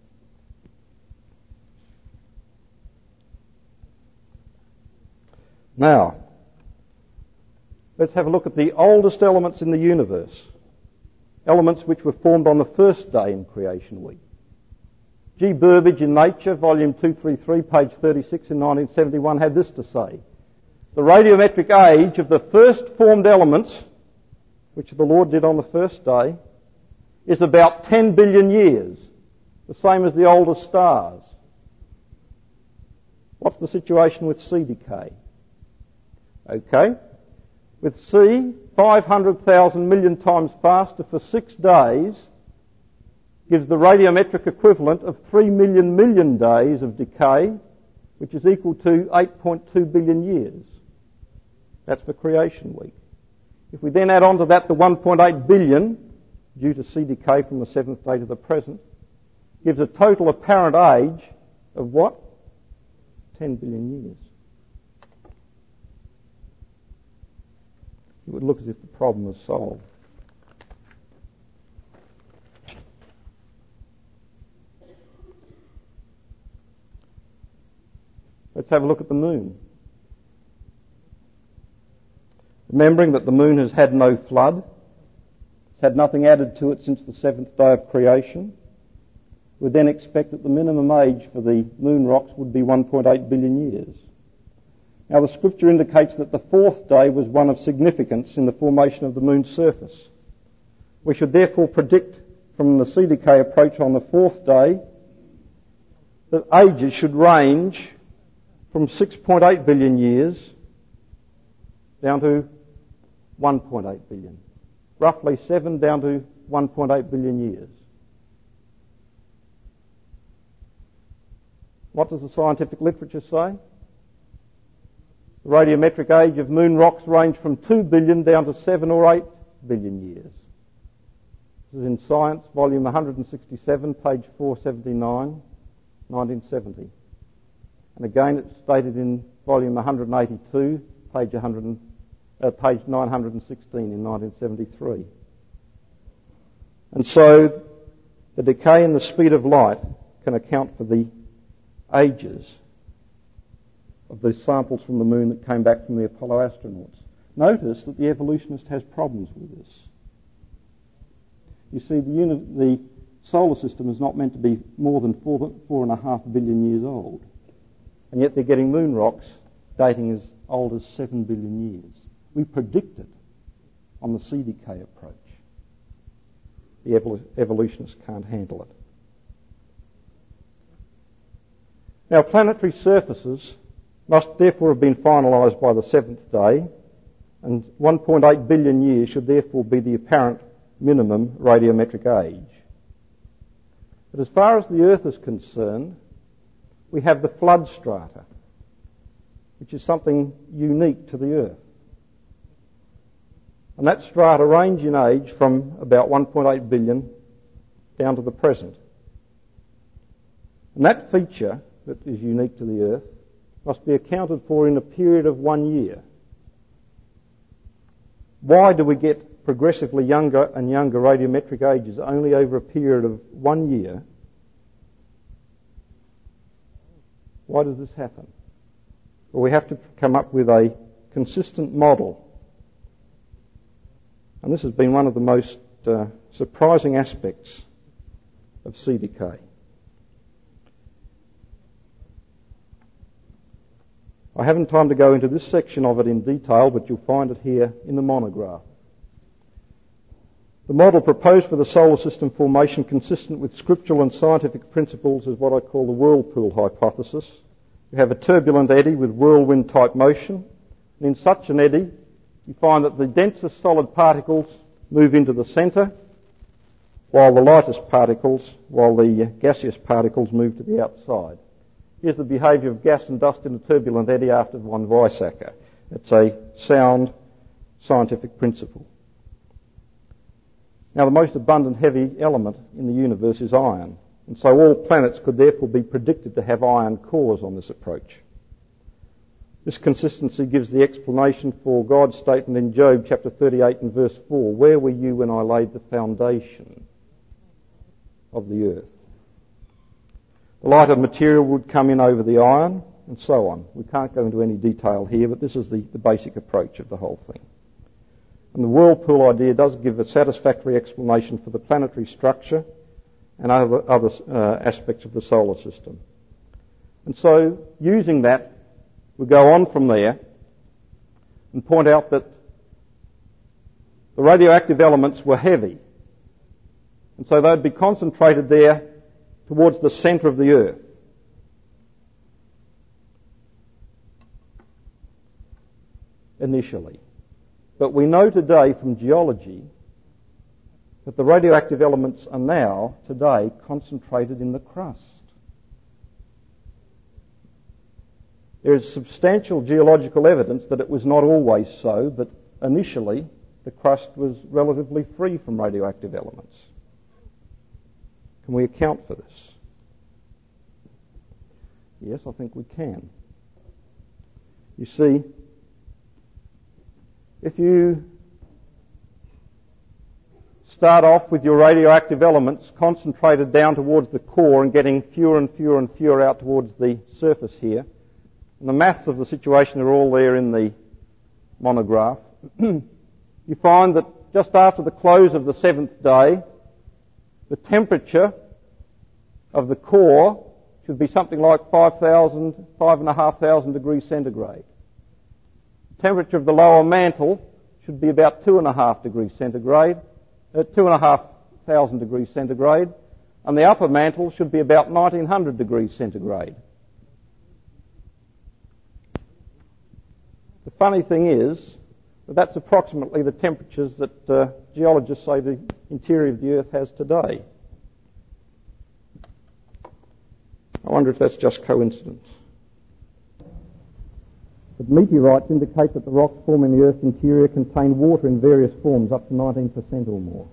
Now, let's have a look at the oldest elements in the universe, elements which were formed on the first day in creation week. G. Burbidge in Nature, volume two thirty-three, page thirty-six in nineteen seventy-one, had this to say. The radiometric age of the first formed elements, which the Lord did on the first day, is about ten billion years, the same as the oldest stars. What's the situation with C decay? Okay. With C, five hundred thousand million times faster for six days gives the radiometric equivalent of three million million days of decay, which is equal to eight point two billion years. That's for creation week. If we then add on to that the one point eight billion, due to C decay from the seventh day to the present, gives a total apparent age of what? ten billion years. it would look as if the problem was solved. Let's have a look at the moon. Remembering that the moon has had no flood, it's had nothing added to it since the seventh day of creation, we then expect that the minimum age for the moon rocks would be one point eight billion years. Now the scripture indicates that the fourth day was one of significance in the formation of the moon's surface. We should therefore predict from the C D K approach on the fourth day that ages should range from six point eight billion years down to one point eight billion. Roughly seven down to one point eight billion years. What does the scientific literature say? The radiometric age of moon rocks range from two billion down to seven or eight billion years. This is in Science, volume one hundred sixty-seven, page four seventy-nine, nineteen seventy. And again, it's stated in volume one hundred eighty-two, page, one hundred, uh, page nine hundred sixteen in nineteen seventy-three. And so, the decay in the speed of light can account for the ages of the samples from the moon that came back from the Apollo astronauts. Notice that the evolutionist has problems with this. You see, the, uni- the solar system is not meant to be more than four, four and a half billion years old. And yet they're getting moon rocks dating as old as seven billion years. We predicted on the C D K approach. The evol- evolutionists can't handle it. Now, planetary surfaces must therefore have been finalised by the seventh day, and one point eight billion years should therefore be the apparent minimum radiometric age. But as far as the Earth is concerned, we have the flood strata, which is something unique to the Earth. And that strata range in age from about one point eight billion down to the present. And that feature that is unique to the Earth must be accounted for in a period of one year. Why do we get progressively younger and younger radiometric ages only over a period of one year? Why does this happen? Well, we have to come up with a consistent model. And this has been one of the most uh, surprising aspects of C D K. I haven't time to go into this section of it in detail, but you'll find it here in the monograph. The model proposed for the solar system formation consistent with scriptural and scientific principles is what I call the whirlpool hypothesis. You have a turbulent eddy with whirlwind-type motion, and in such an eddy you find that the densest solid particles move into the centre, while the lightest particles, while the gaseous particles move to the outside. Here's the behaviour of gas and dust in a turbulent eddy after von Weizsäcker. It's a sound scientific principle. Now, the most abundant heavy element in the universe is iron, and so all planets could therefore be predicted to have iron cores on this approach. This consistency gives the explanation for God's statement in Job chapter thirty-eight and verse four, "Where were you when I laid the foundation of the earth?" The lighter material would come in over the iron, and so on. We can't go into any detail here, but this is the, the basic approach of the whole thing. And the whirlpool idea does give a satisfactory explanation for the planetary structure and other, other uh, aspects of the solar system. And so, using that, we go on from there and point out that the radioactive elements were heavy. And so they'd be concentrated there towards the centre of the Earth. Initially. But we know today from geology that the radioactive elements are now, today, concentrated in the crust. There is substantial geological evidence that it was not always so, but initially the crust was relatively free from radioactive elements. Can we account for this? Yes, I think we can. You see, if you start off with your radioactive elements concentrated down towards the core and getting fewer and fewer and fewer out towards the surface here. And the maths of the situation are all there in the monograph. You find that just after the close of the seventh day, the temperature of the core should be something like five thousand, five and a half thousand degrees centigrade. The temperature of the lower mantle should be about two and a half degrees centigrade, uh, two and a half thousand degrees centigrade, and the upper mantle should be about nineteen hundred degrees centigrade. The funny thing is that that's approximately the temperatures that uh, geologists say the interior of the Earth has today. I wonder if that's just coincidence. But meteorites indicate that the rocks forming the Earth's interior contain water in various forms, up to nineteen percent or more.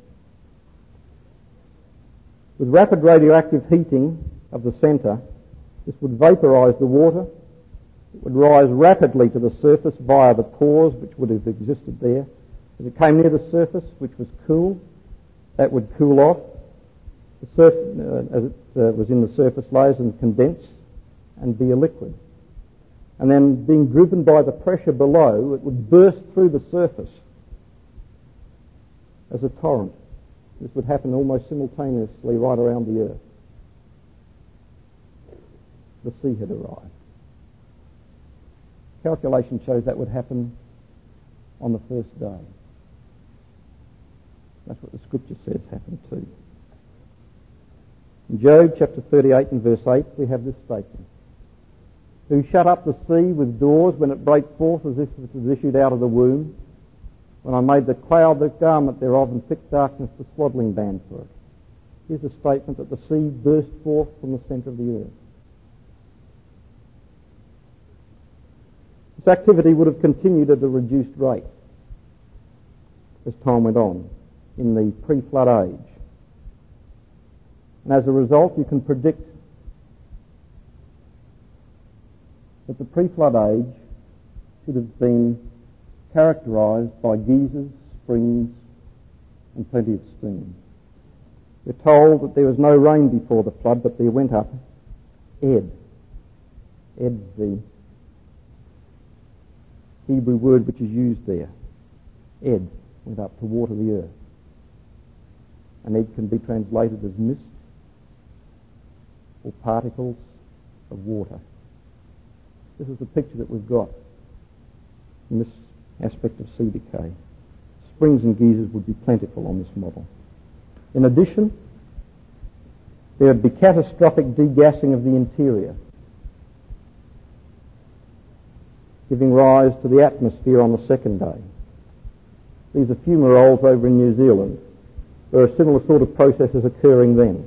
With rapid radioactive heating of the centre, this would vaporise the water. It would rise rapidly to the surface via the pores which would have existed there. As it came near the surface, which was cool, that would cool off. The surf, uh, as it uh, was in the surface layers, and condense and be a liquid. And then, being driven by the pressure below, it would burst through the surface as a torrent. This would happen almost simultaneously right around the Earth. The sea had arrived. Calculation shows that would happen on the first day. That's what the scripture says happened too. In Job chapter thirty-eight and verse eight, we have this statement. Who shut up the sea with doors when it brake forth as if it was issued out of the womb, when I made the cloud the garment thereof and thick darkness the swaddling band for it. Here's a statement that the sea burst forth from the centre of the earth. This activity would have continued at a reduced rate as time went on in the pre-flood age. And as a result, you can predict that the pre-flood age should have been characterised by geysers, springs, and plenty of steam. We're told that there was no rain before the flood, but there went up Ed. Ed's the Hebrew word which is used there. Ed went up to water the earth. And Ed can be translated as mist or particles of water. This is the picture that we've got in this aspect of sea decay. Springs and geysers would be plentiful on this model. In addition, there would be catastrophic degassing of the interior, giving rise to the atmosphere on the second day. These are fumaroles over in New Zealand. There are similar sort of processes occurring then.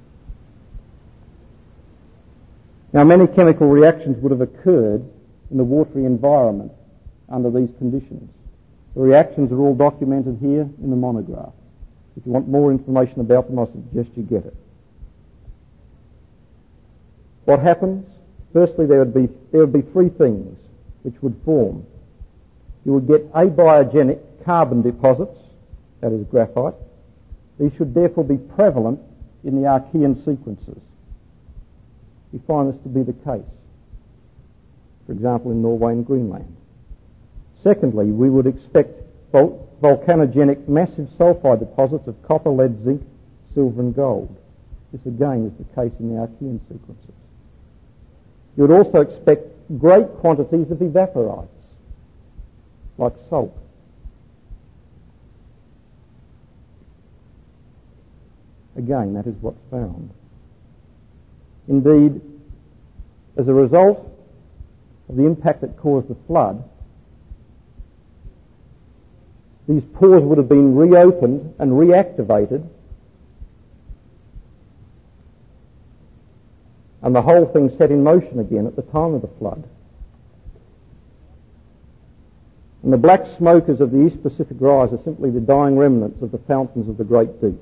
Now, many chemical reactions would have occurred in the watery environment under these conditions. The reactions are all documented here in the monograph. If you want more information about them, I suggest you get it. What happens? Firstly, there would be there would be three things which would form. You would get abiogenic carbon deposits, that is graphite. These should therefore be prevalent in the Archean sequences. We find this to be the case, for example, in Norway and Greenland. Secondly, we would expect vol- volcanogenic massive sulfide deposits of copper, lead, zinc, silver and gold. This again is the case in the Archean sequences. You would also expect great quantities of evaporites, like salt. Again, that is what's found. Indeed, as a result of the impact that caused the flood, these pores would have been reopened and reactivated, and the whole thing set in motion again at the time of the flood. And the black smokers of the East Pacific Rise are simply the dying remnants of the fountains of the Great Deep.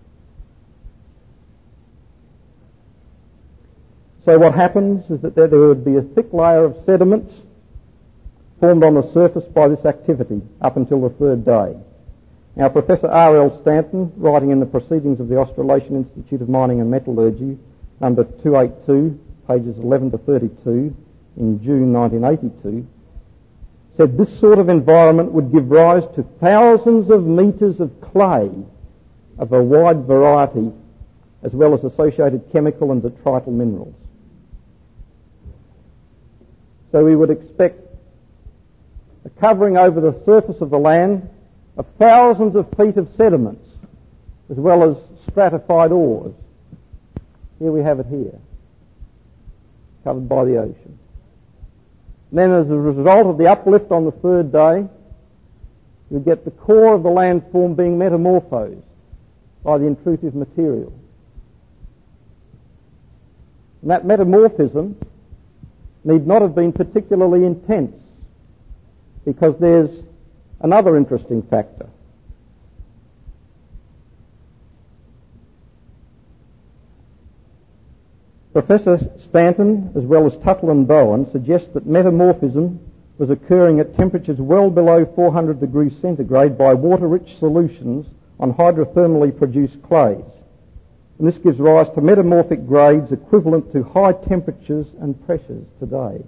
So what happens is that there would be a thick layer of sediments formed on the surface by this activity up until the third day. Now, Professor R L Stanton, writing in the Proceedings of the Australasian Institute of Mining and Metallurgy, number two eighty-two, pages eleven to thirty-two, in June nineteen eighty-two, said this sort of environment would give rise to thousands of metres of clay of a wide variety, as well as associated chemical and detrital minerals. So we would expect a covering over the surface of the land of thousands of feet of sediments, as well as stratified ores. Here we have it here, covered by the ocean. And then as a result of the uplift on the third day, you get the core of the landform being metamorphosed by the intrusive material. And that metamorphism need not have been particularly intense, because there's another interesting factor. Professor Stanton, as well as Tuttle and Bowen, suggest that metamorphism was occurring at temperatures well below four hundred degrees centigrade by water-rich solutions on hydrothermally produced clays. And this gives rise to metamorphic grades equivalent to high temperatures and pressures today.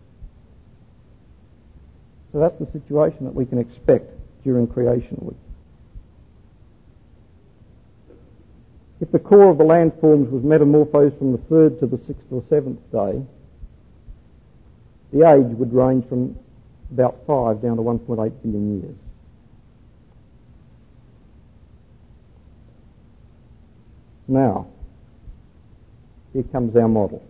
So that's the situation that we can expect during creation week. If the core of the landforms was metamorphosed from the third to the sixth or seventh day, the age would range from about five down to one point eight billion years. Now, here comes our model.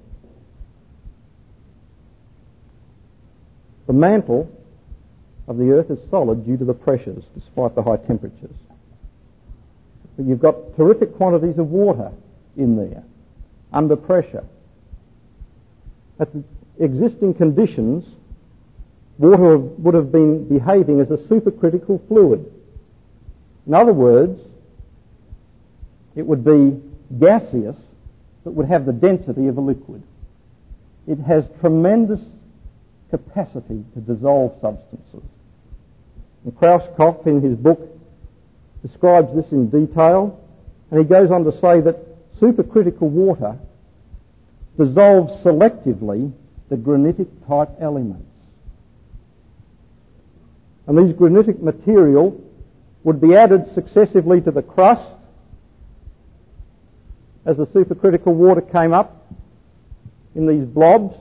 The mantle of the Earth is solid due to the pressures, despite the high temperatures. But you've got terrific quantities of water in there, under pressure. At the existing conditions, water would have been behaving as a supercritical fluid. In other words, it would be gaseous, but would have the density of a liquid. It has tremendous capacity to dissolve substances. And Krauskopf, in his book, describes this in detail, and he goes on to say that supercritical water dissolves selectively the granitic-type elements. And these granitic material would be added successively to the crust as the supercritical water came up in these blobs.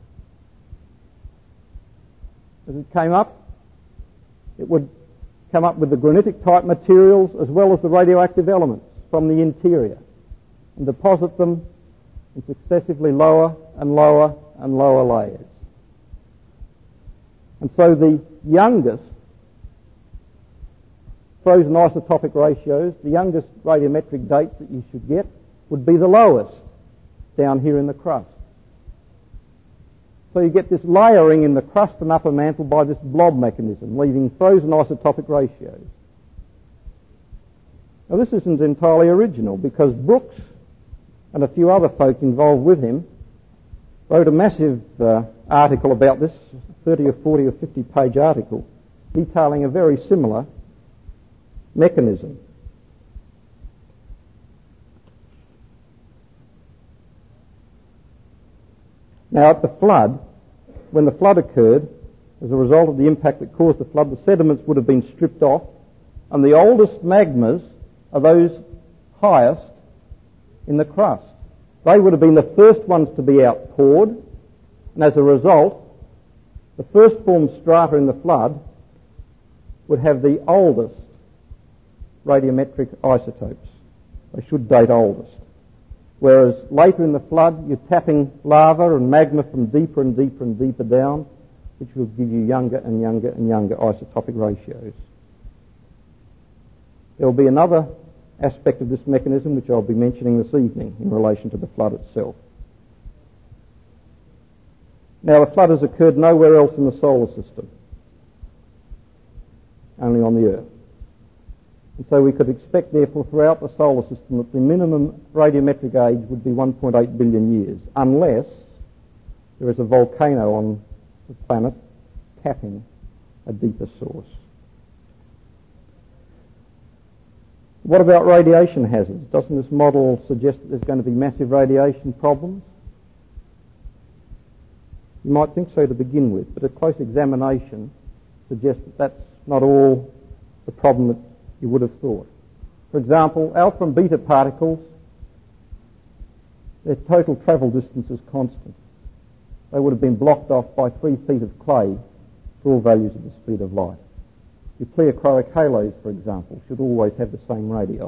As it came up, it would come up with the granitic-type materials as well as the radioactive elements from the interior and deposit them in successively lower and lower and lower layers. And so the youngest frozen isotopic ratios, the youngest radiometric dates that you should get, would be the lowest down here in the crust. So you get this layering in the crust and upper mantle by this blob mechanism, leaving frozen isotopic ratios. Now this isn't entirely original, because Brooks and a few other folk involved with him wrote a massive uh, article about this, thirty or forty or fifty page article, detailing a very similar mechanism. Now at the flood, when the flood occurred, as a result of the impact that caused the flood, the sediments would have been stripped off, and the oldest magmas are those highest in the crust. They would have been the first ones to be outpoured, and as a result, the first formed strata in the flood would have the oldest radiometric isotopes. They should date oldest. Whereas later in the flood, you're tapping lava and magma from deeper and deeper and deeper down, which will give you younger and younger and younger isotopic ratios. There will be another aspect of this mechanism which I'll be mentioning this evening in relation to the flood itself. Now, the flood has occurred nowhere else in the solar system, only on the Earth. And so we could expect, therefore, throughout the solar system that the minimum radiometric age would be one point eight billion years, unless there is a volcano on the planet tapping a deeper source. What about radiation hazards? Doesn't this model suggest that there's going to be massive radiation problems? You might think so to begin with, but a close examination suggests that that's not all the problem that you would have thought. For example, alpha and beta particles, their total travel distance is constant. They would have been blocked off by three feet of clay for all values of the speed of light. Your pleochroic halos, for example, should always have the same radii.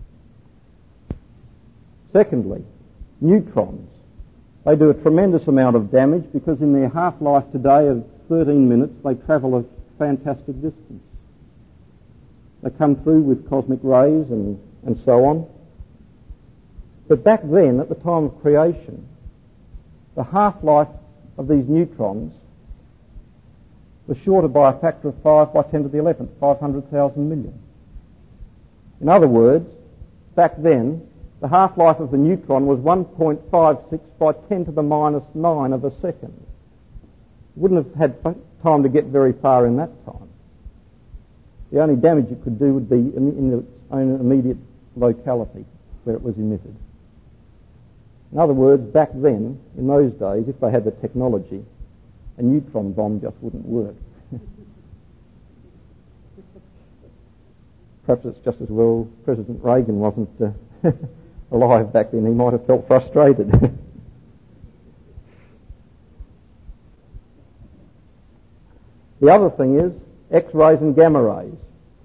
Secondly, neutrons. They do a tremendous amount of damage because in their half-life today of thirteen minutes, they travel a fantastic distance. They come through with cosmic rays and, and so on. But back then, at the time of creation, the half-life of these neutrons was shorter by a factor of five by ten to the eleventh, five hundred thousand million. In other words, back then, the half-life of the neutron was one point five six by ten to the minus nine of a second. Wouldn't have had time to get very far in that time. The only damage it could do would be in its own immediate locality where it was emitted. In other words, back then, in those days, if they had the technology, a neutron bomb just wouldn't work. Perhaps it's just as well President Reagan wasn't uh, alive back then. He might have felt frustrated. The other thing is X-rays and gamma rays.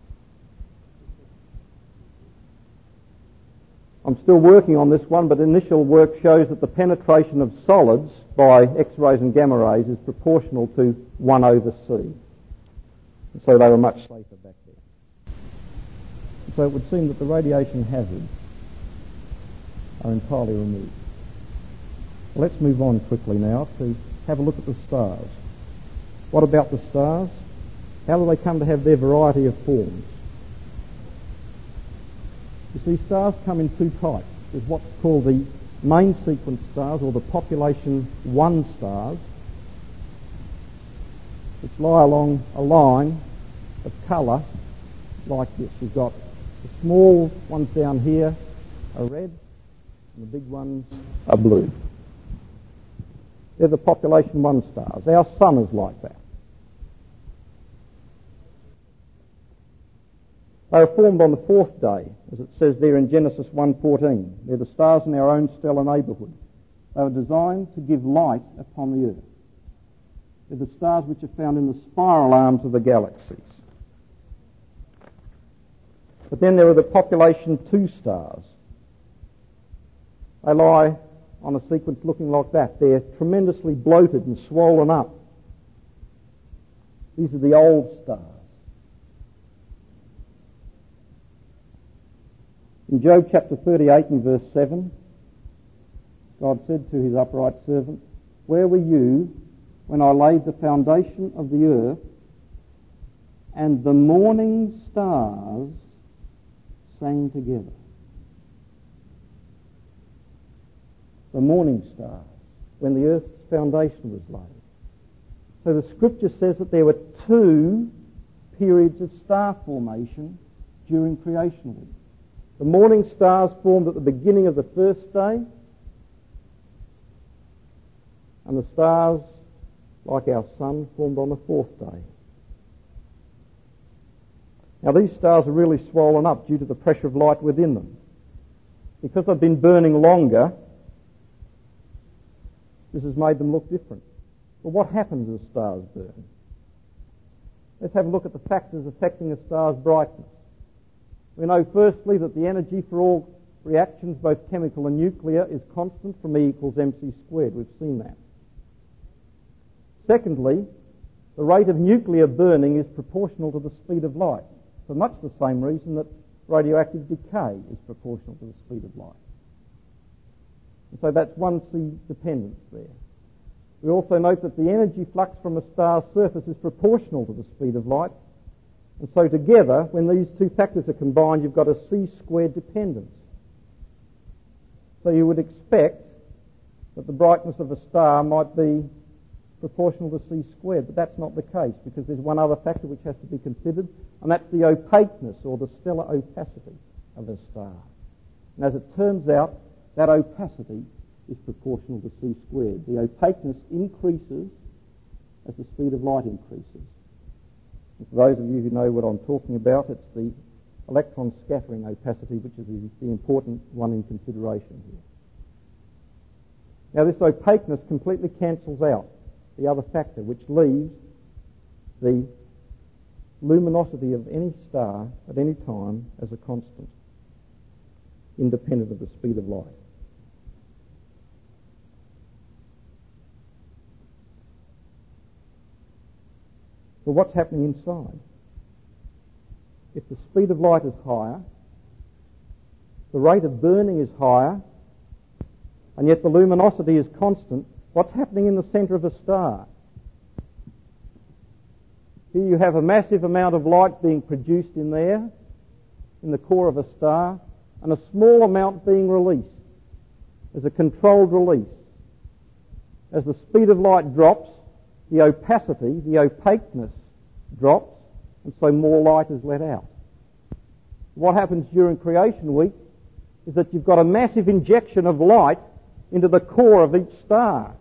I'm still working on this one, but initial work shows that the penetration of solids by X-rays and gamma rays is proportional to one over C. And so they were much safer back then. So it would seem that the radiation hazards are entirely removed. Well, let's move on quickly now to have a look at the stars. What about the stars? How do they come to have their variety of forms? You see, stars come in two types. There's what's called the main sequence stars, or the population one stars, which lie along a line of colour like this. You've got the small ones down here are red, and the big ones are blue. They're the population one stars. Our sun is like that. They are formed on the fourth day, as it says there in Genesis one fourteen. They're the stars in our own stellar neighbourhood. They were designed to give light upon the earth. They're the stars which are found in the spiral arms of the galaxies. But then there are the population two stars. They lie on a sequence looking like that. They're tremendously bloated and swollen up. These are the old stars. In Job chapter thirty-eight and verse seven, God said to his upright servant, "Where were you when I laid the foundation of the earth, and the morning stars sang together?" The morning stars, when the earth's foundation was laid. So the scripture says that there were two periods of star formation during creation week. The morning stars formed at the beginning of the first day, and the stars, like our sun, formed on the fourth day. Now these stars are really swollen up due to the pressure of light within them. Because they've been burning longer, this has made them look different. But what happens as stars burn? Let's have a look at the factors affecting a star's brightness. We know firstly that the energy for all reactions, both chemical and nuclear, is constant from E equals mc squared. We've seen that. Secondly, the rate of nuclear burning is proportional to the speed of light, for much the same reason that radioactive decay is proportional to the speed of light. And so that's one C dependence there. We also note that the energy flux from a star's surface is proportional to the speed of light. And so together, when these two factors are combined, you've got a C squared dependence. So you would expect that the brightness of a star might be proportional to C squared, but that's not the case, because there's one other factor which has to be considered, and that's the opaqueness, or the stellar opacity. of a star. And as it turns out, that opacity is proportional to c squared. The opaqueness increases as the speed of light increases. And for those of you who know what I'm talking about, it's the electron scattering opacity, which is the, the important one in consideration here. Now, this opaqueness completely cancels out the other factor, which leaves the luminosity of any star at any time as a constant, independent of the speed of light. But what's happening inside? If the speed of light is higher, the rate of burning is higher, and yet the luminosity is constant, what's happening in the centre of a star? Here you have a massive amount of light being produced in there, in the core of a star, and a small amount being released as a controlled release. As the speed of light drops, the opacity, the opaqueness drops, and so more light is let out. What happens during creation week is that you've got a massive injection of light into the core of each star.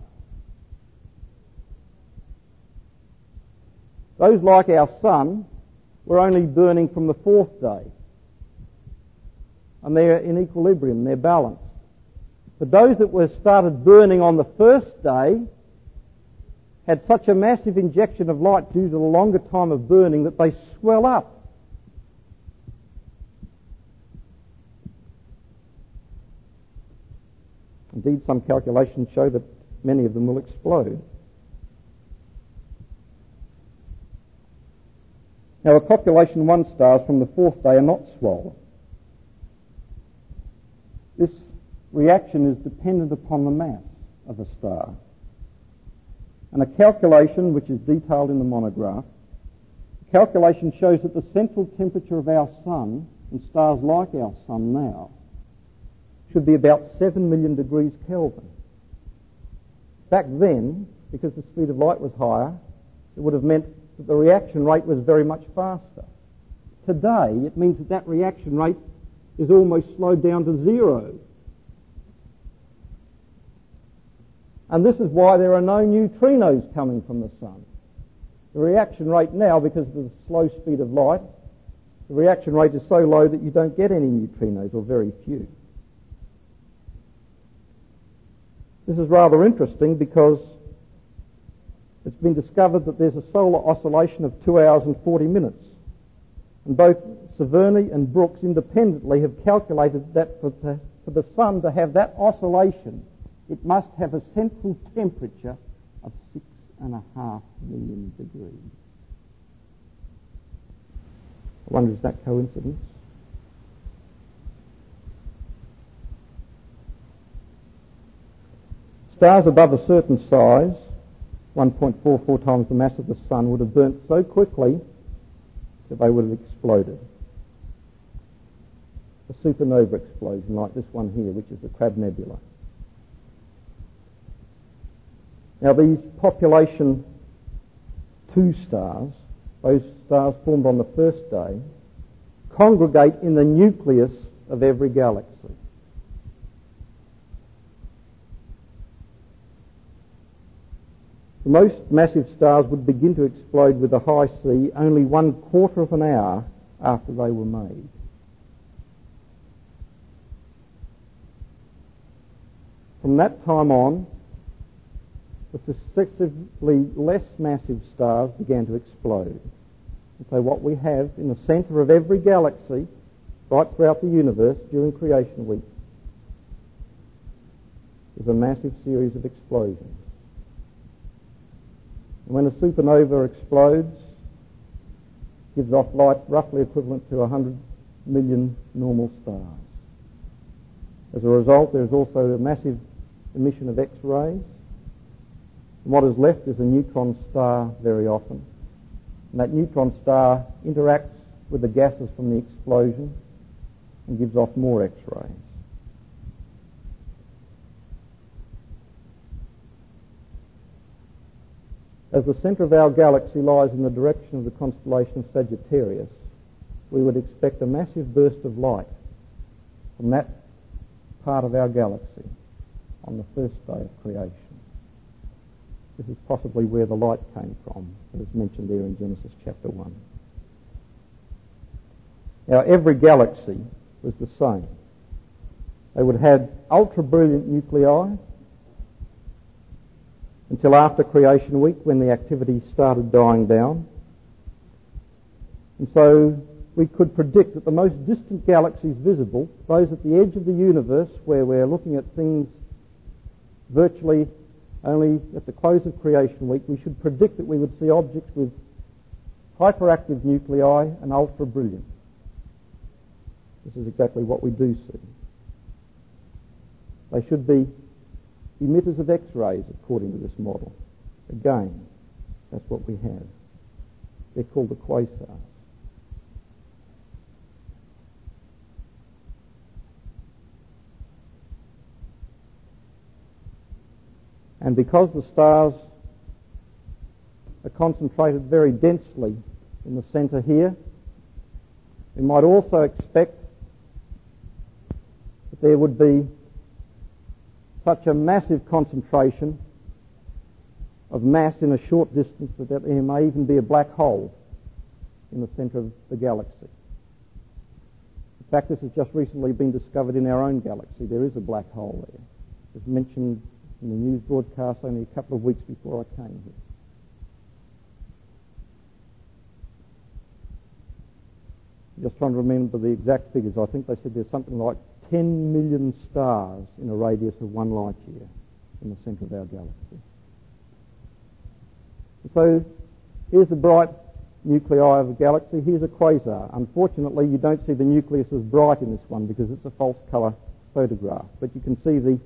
Those like our sun were only burning from the fourth day, and they're in equilibrium, they're balanced. But those that were started burning on the first day had such a massive injection of light due to the longer time of burning that they swell up. Indeed, some calculations show that many of them will explode. Now, the population one stars from the fourth day are not swollen. This reaction is dependent upon the mass of a star. And a calculation, which is detailed in the monograph, calculation shows that the central temperature of our sun, and stars like our sun now, should be about seven million degrees Kelvin. Back then, because the speed of light was higher, it would have meant that the reaction rate was very much faster. Today, it means that that reaction rate is almost slowed down to zero. And this is why there are no neutrinos coming from the sun. The reaction rate now, because of the slow speed of light, the reaction rate is so low that you don't get any neutrinos, or very few. This is rather interesting because it's been discovered that there's a solar oscillation of two hours and forty minutes. And both Severny and Brooks independently have calculated that for the, for the sun to have that oscillation, it must have a central temperature of six and a half million degrees. I wonder, is that coincidence? Stars above a certain size, one point four four times the mass of the sun, would have burnt so quickly that they would have exploded. A supernova explosion like this one here, which is the Crab Nebula. Now, these population two stars, those stars formed on the first day, congregate in the nucleus of every galaxy. The most massive stars would begin to explode with a high C only one quarter of an hour after they were made. From that time on, the successively less massive stars began to explode. And so what we have in the centre of every galaxy, right throughout the universe during creation week, is a massive series of explosions. And when a supernova explodes, it gives off light roughly equivalent to one hundred million normal stars. As a result, there is also a massive emission of X-rays. And what is left is a neutron star very often. And that neutron star interacts with the gases from the explosion and gives off more X-rays. As the centre of our galaxy lies in the direction of the constellation of Sagittarius, we would expect a massive burst of light from that part of our galaxy on the first day of creation. This is possibly where the light came from, as mentioned there in Genesis chapter one. Now, every galaxy was the same. They would have had ultra-brilliant nuclei until after creation week, when the activity started dying down. And so we could predict that the most distant galaxies visible, those at the edge of the universe where we're looking at things virtually only at the close of creation week, we should predict that we would see objects with hyperactive nuclei and ultra-brilliant. This is exactly what we do see. They should be emitters of X-rays according to this model. Again, that's what we have. They're called the quasars. And because the stars are concentrated very densely in the centre here, we might also expect that there would be such a massive concentration of mass in a short distance that there may even be a black hole in the centre of the galaxy. In fact, this has just recently been discovered in our own galaxy. There is a black hole there. It was mentioned in the news broadcast only a couple of weeks before I came here. Just trying to remember the exact figures. I think they said there's something like ten million stars in a radius of one light year in the centre of our galaxy. So here's a bright nuclei of a galaxy. Here's a quasar. Unfortunately, you don't see the nucleus as bright in this one because it's a false colour photograph. But you can see the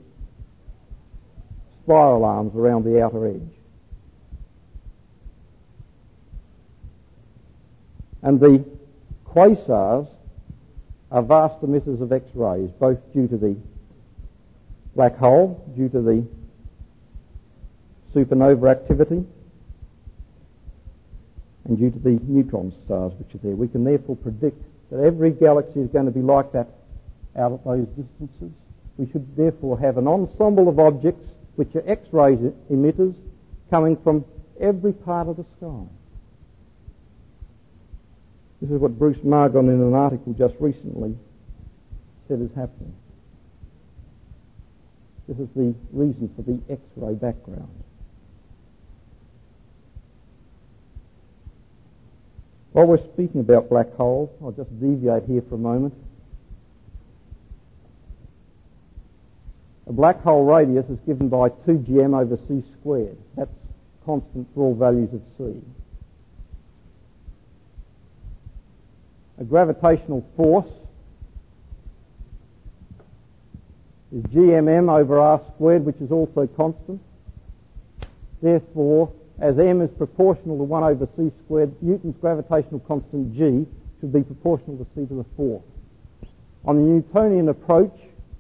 spiral arms around the outer edge. And the quasars are vast emitters of X-rays, both due to the black hole, due to the supernova activity, and due to the neutron stars which are there. We can therefore predict that every galaxy is going to be like that out at those distances. We should therefore have an ensemble of objects which are X-ray emitters coming from every part of the sky. This is what Bruce Margon in an article just recently said is happening. This is the reason for the X-ray background. While we're speaking about black holes, I'll just deviate here for a moment. A black hole radius is given by two G M over c squared. That's constant for all values of c. A gravitational force is G M M over r squared, which is also constant. Therefore, as m is proportional to one over c squared, Newton's gravitational constant G should be proportional to c to the fourth. On the Newtonian approach,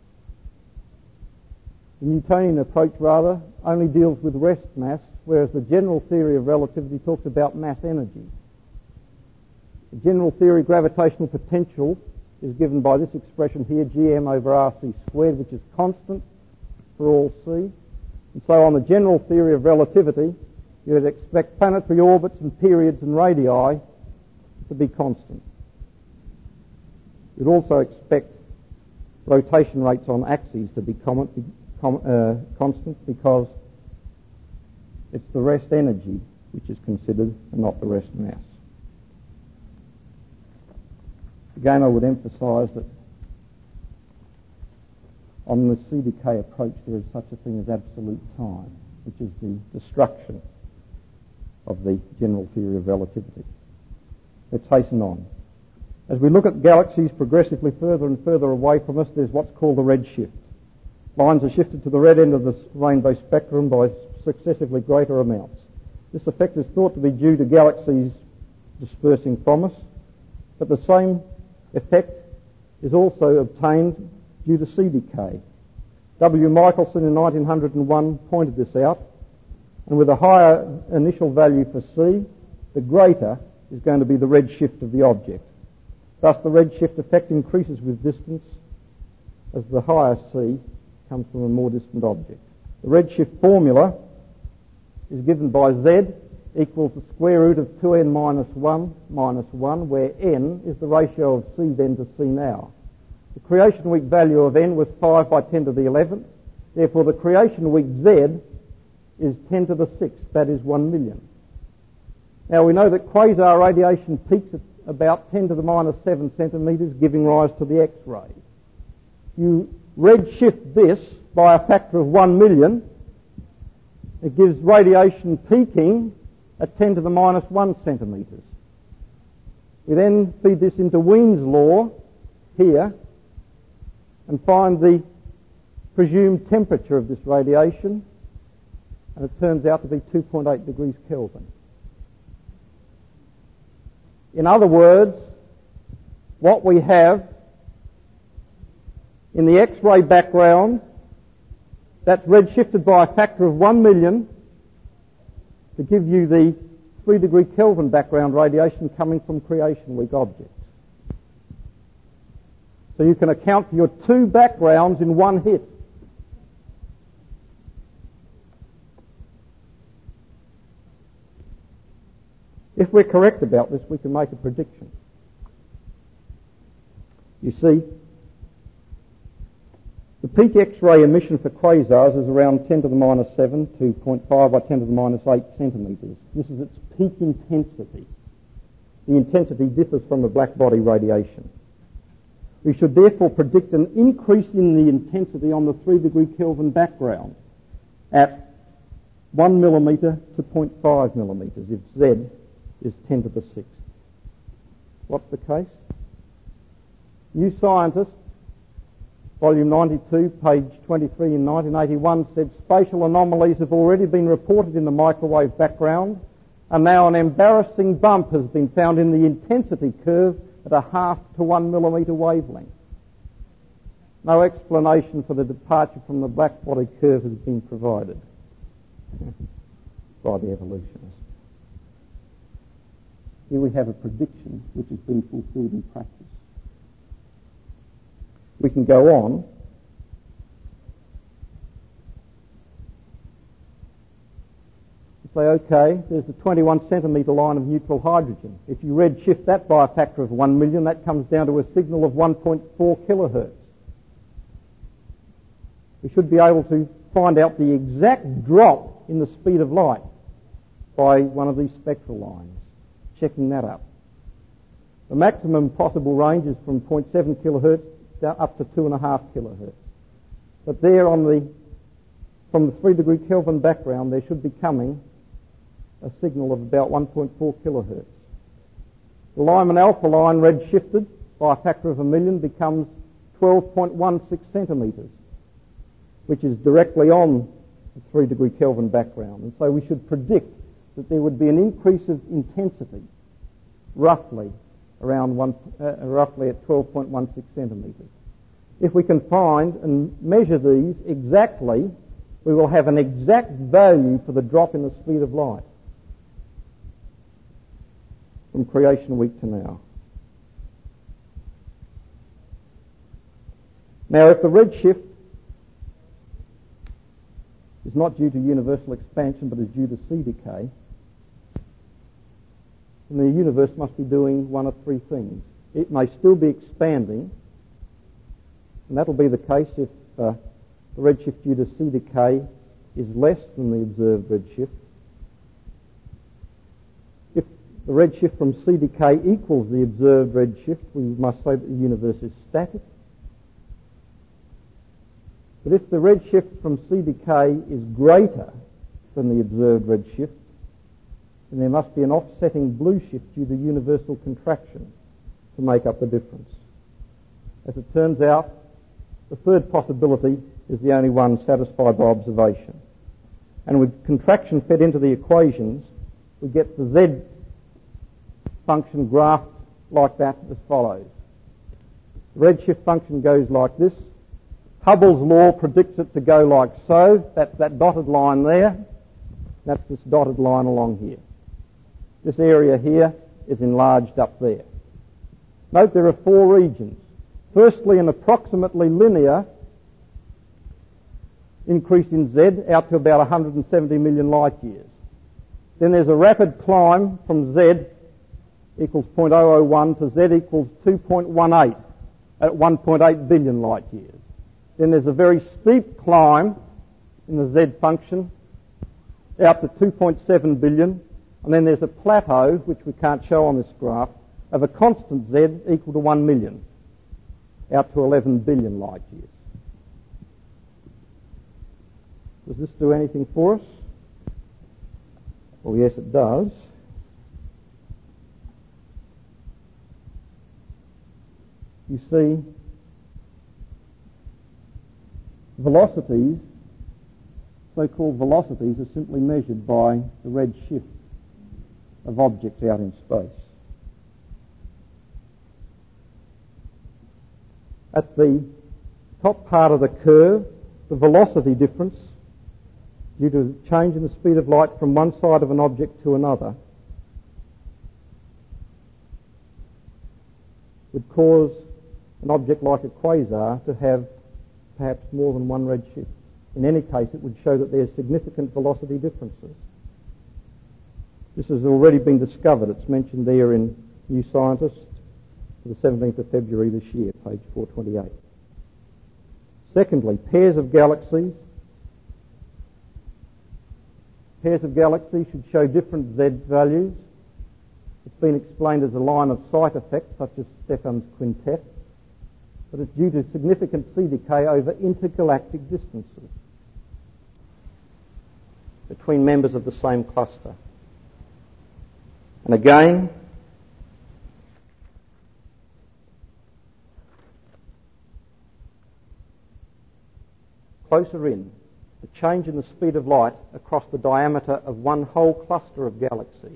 the Newtonian approach rather only deals with rest mass, whereas the general theory of relativity talks about mass energy. The general theory gravitational potential is given by this expression here, G M over R C squared, which is constant for all c. And so on the general theory of relativity, you would expect planetary orbits and periods and radii to be constant. You'd also expect rotation rates on axes to be com- com- uh, constant because it's the rest energy which is considered and not the rest mass. Again, I would emphasise that on the C D K approach there is such a thing as absolute time, which is the destruction of the general theory of relativity. Let's hasten on. As we look at galaxies progressively further and further away from us, there's what's called the red shift. Lines are shifted to the red end of the rainbow spectrum by successively greater amounts. This effect is thought to be due to galaxies dispersing from us, but the same effect is also obtained due to C D K. W. Michelson in nineteen oh one pointed this out, and with a higher initial value for C, the greater is going to be the red shift of the object. Thus the red shift effect increases with distance as the higher C comes from a more distant object. The redshift formula is given by Z equals the square root of two n minus one minus one, where n is the ratio of C then to C now. The creation week value of n was five by ten to the eleventh. Therefore, the creation week Z is ten to the sixth, that is one million. Now, we know that quasar radiation peaks at about ten to the minus seven centimetres, giving rise to the X-ray. You redshift this by a factor of one million, it gives radiation peaking at ten to the minus one centimetres. We then feed this into Wien's law here and find the presumed temperature of this radiation, and it turns out to be two point eight degrees Kelvin. In other words, what we have in the X-ray background, that's redshifted by a factor of one million to give you the three degree Kelvin background radiation coming from creation week objects. So you can account for your two backgrounds in one hit. If we're correct about this, we can make a prediction. You see, the peak X-ray emission for quasars is around ten to the minus seven to zero point five by ten to the minus eight centimetres. This is its peak intensity. The intensity differs from the black body radiation. We should therefore predict an increase in the intensity on the three degree Kelvin background at one millimetre to zero point five millimetres if Z is ten to the sixth. What's the case? New Scientist, volume ninety-two, page twenty-three in nineteen eighty-one said spatial anomalies have already been reported in the microwave background, and now an embarrassing bump has been found in the intensity curve at a half to one millimetre wavelength. No explanation for the departure from the black body curve has been provided by the evolutionists. Here we have a prediction which has been fulfilled in practice. We can go on. Say, okay, there's a twenty-one centimetre line of neutral hydrogen. If you redshift that by a factor of one million, that comes down to a signal of one point four kilohertz. We should be able to find out the exact drop in the speed of light by one of these spectral lines, checking that up. The maximum possible range is from zero point seven kilohertz down up to two point five kilohertz. But there on the, from the three degree Kelvin background, there should be coming a signal of about one point four kilohertz. The Lyman alpha line redshifted by a factor of a million becomes twelve point one six centimetres, which is directly on the three degree Kelvin background. And so we should predict that there would be an increase of intensity roughly around one, uh, roughly at twelve point one six centimetres. If we can find and measure these exactly, we will have an exact value for the drop in the speed of light from creation week to now. Now, if the redshift is not due to universal expansion but is due to C decay, then the universe must be doing one of three things. It may still be expanding, and that will be the case if uh, the redshift due to C decay is less than the observed redshift. If the redshift from C decay equals the observed redshift, we must say that the universe is static. But if the redshift from C decay is greater than the observed redshift, then there must be an offsetting blue shift due to universal contraction to make up the difference. As it turns out, the third possibility is the only one satisfied by observation. And with contraction fed into the equations, we get the Z function graphed like that as follows. The redshift function goes like this. Hubble's law predicts it to go like so. That's that dotted line there. That's this dotted line along here. This area here is enlarged up there. Note there are four regions. Firstly, an approximately linear increase in Z out to about one hundred seventy million light years. Then there's a rapid climb from Z equals zero point zero zero one to Z equals two point one eight at one point eight billion light years. Then there's a very steep climb in the Z function out to two point seven billion, and then there's a plateau, which we can't show on this graph, of a constant Z equal to one million, out to eleven billion light years. Does this do anything for us? Well, yes, it does. You see, velocities, so-called velocities, are simply measured by the red shift of objects out in space. At the top part of the curve, the velocity difference due to change in the speed of light from one side of an object to another would cause an object like a quasar to have perhaps more than one redshift. In any case, it would show that there's significant velocity differences. This has already been discovered. It's mentioned there in New Scientist for the seventeenth of February this year, page four twenty-eight. Secondly, pairs of galaxies. Pairs of galaxies should show different Z values. It's been explained as a line of sight effect, such as Stephan's quintet, but it's due to significant C decay over intergalactic distances between members of the same cluster. And again, closer in, the change in the speed of light across the diameter of one whole cluster of galaxies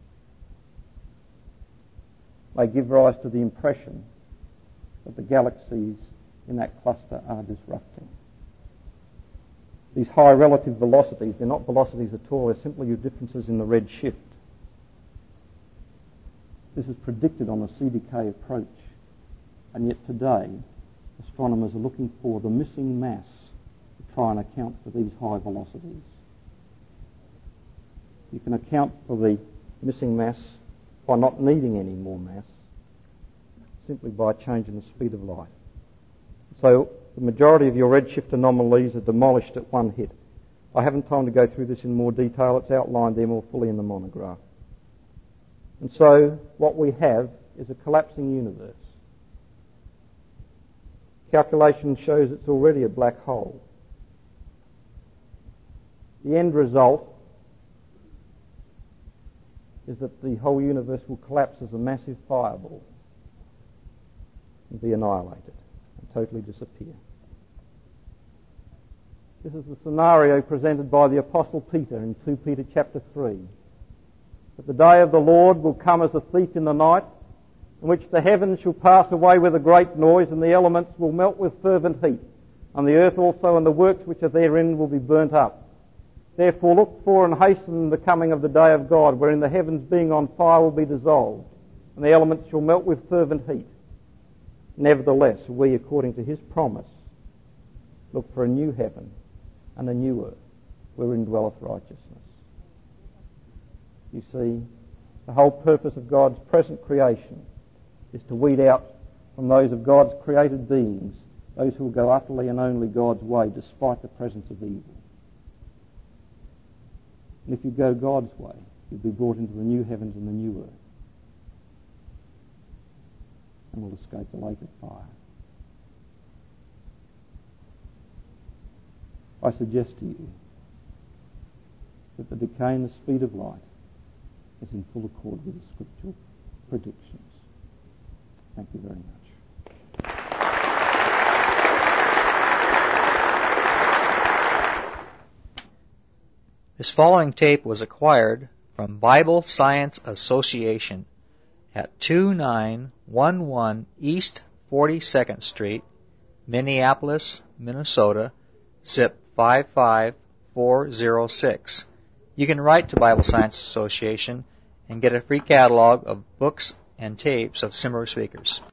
may give rise to the impression that the galaxies in that cluster are disrupting. These high relative velocities, they're not velocities at all, they're simply differences in the red shift. This is predicted on the C decay approach, and yet today astronomers are looking for the missing mass to try and account for these high velocities. You can account for the missing mass by not needing any more mass, simply by changing the speed of light. So the majority of your redshift anomalies are demolished at one hit. I haven't time to go through this in more detail. It's outlined there more fully in the monograph. And so what we have is a collapsing universe. Calculation shows it's already a black hole. The end result is that the whole universe will collapse as a massive fireball and be annihilated and totally disappear. This is the scenario presented by the Apostle Peter in Second Peter chapter three. That the day of the Lord will come as a thief in the night, in which the heavens shall pass away with a great noise, and the elements will melt with fervent heat, and the earth also and the works which are therein will be burnt up. Therefore look for and hasten the coming of the day of God, wherein the heavens being on fire will be dissolved, and the elements shall melt with fervent heat. Nevertheless, we, according to his promise, look for a new heaven and a new earth, wherein dwelleth righteousness. You see, the whole purpose of God's present creation is to weed out from those of God's created beings those who will go utterly and only God's way despite the presence of evil. And if you go God's way, you'll be brought into the new heavens and the new earth, and will escape the lake of fire. I suggest to you that the decay in the speed of light is in full accord with the scriptural predictions. Thank you very much. This following tape was acquired from Bible Science Association at two nine one one East forty-second Street, Minneapolis, Minnesota, zip five five four zero six. You can write to Bible Science Association and get a free catalog of books and tapes of similar speakers.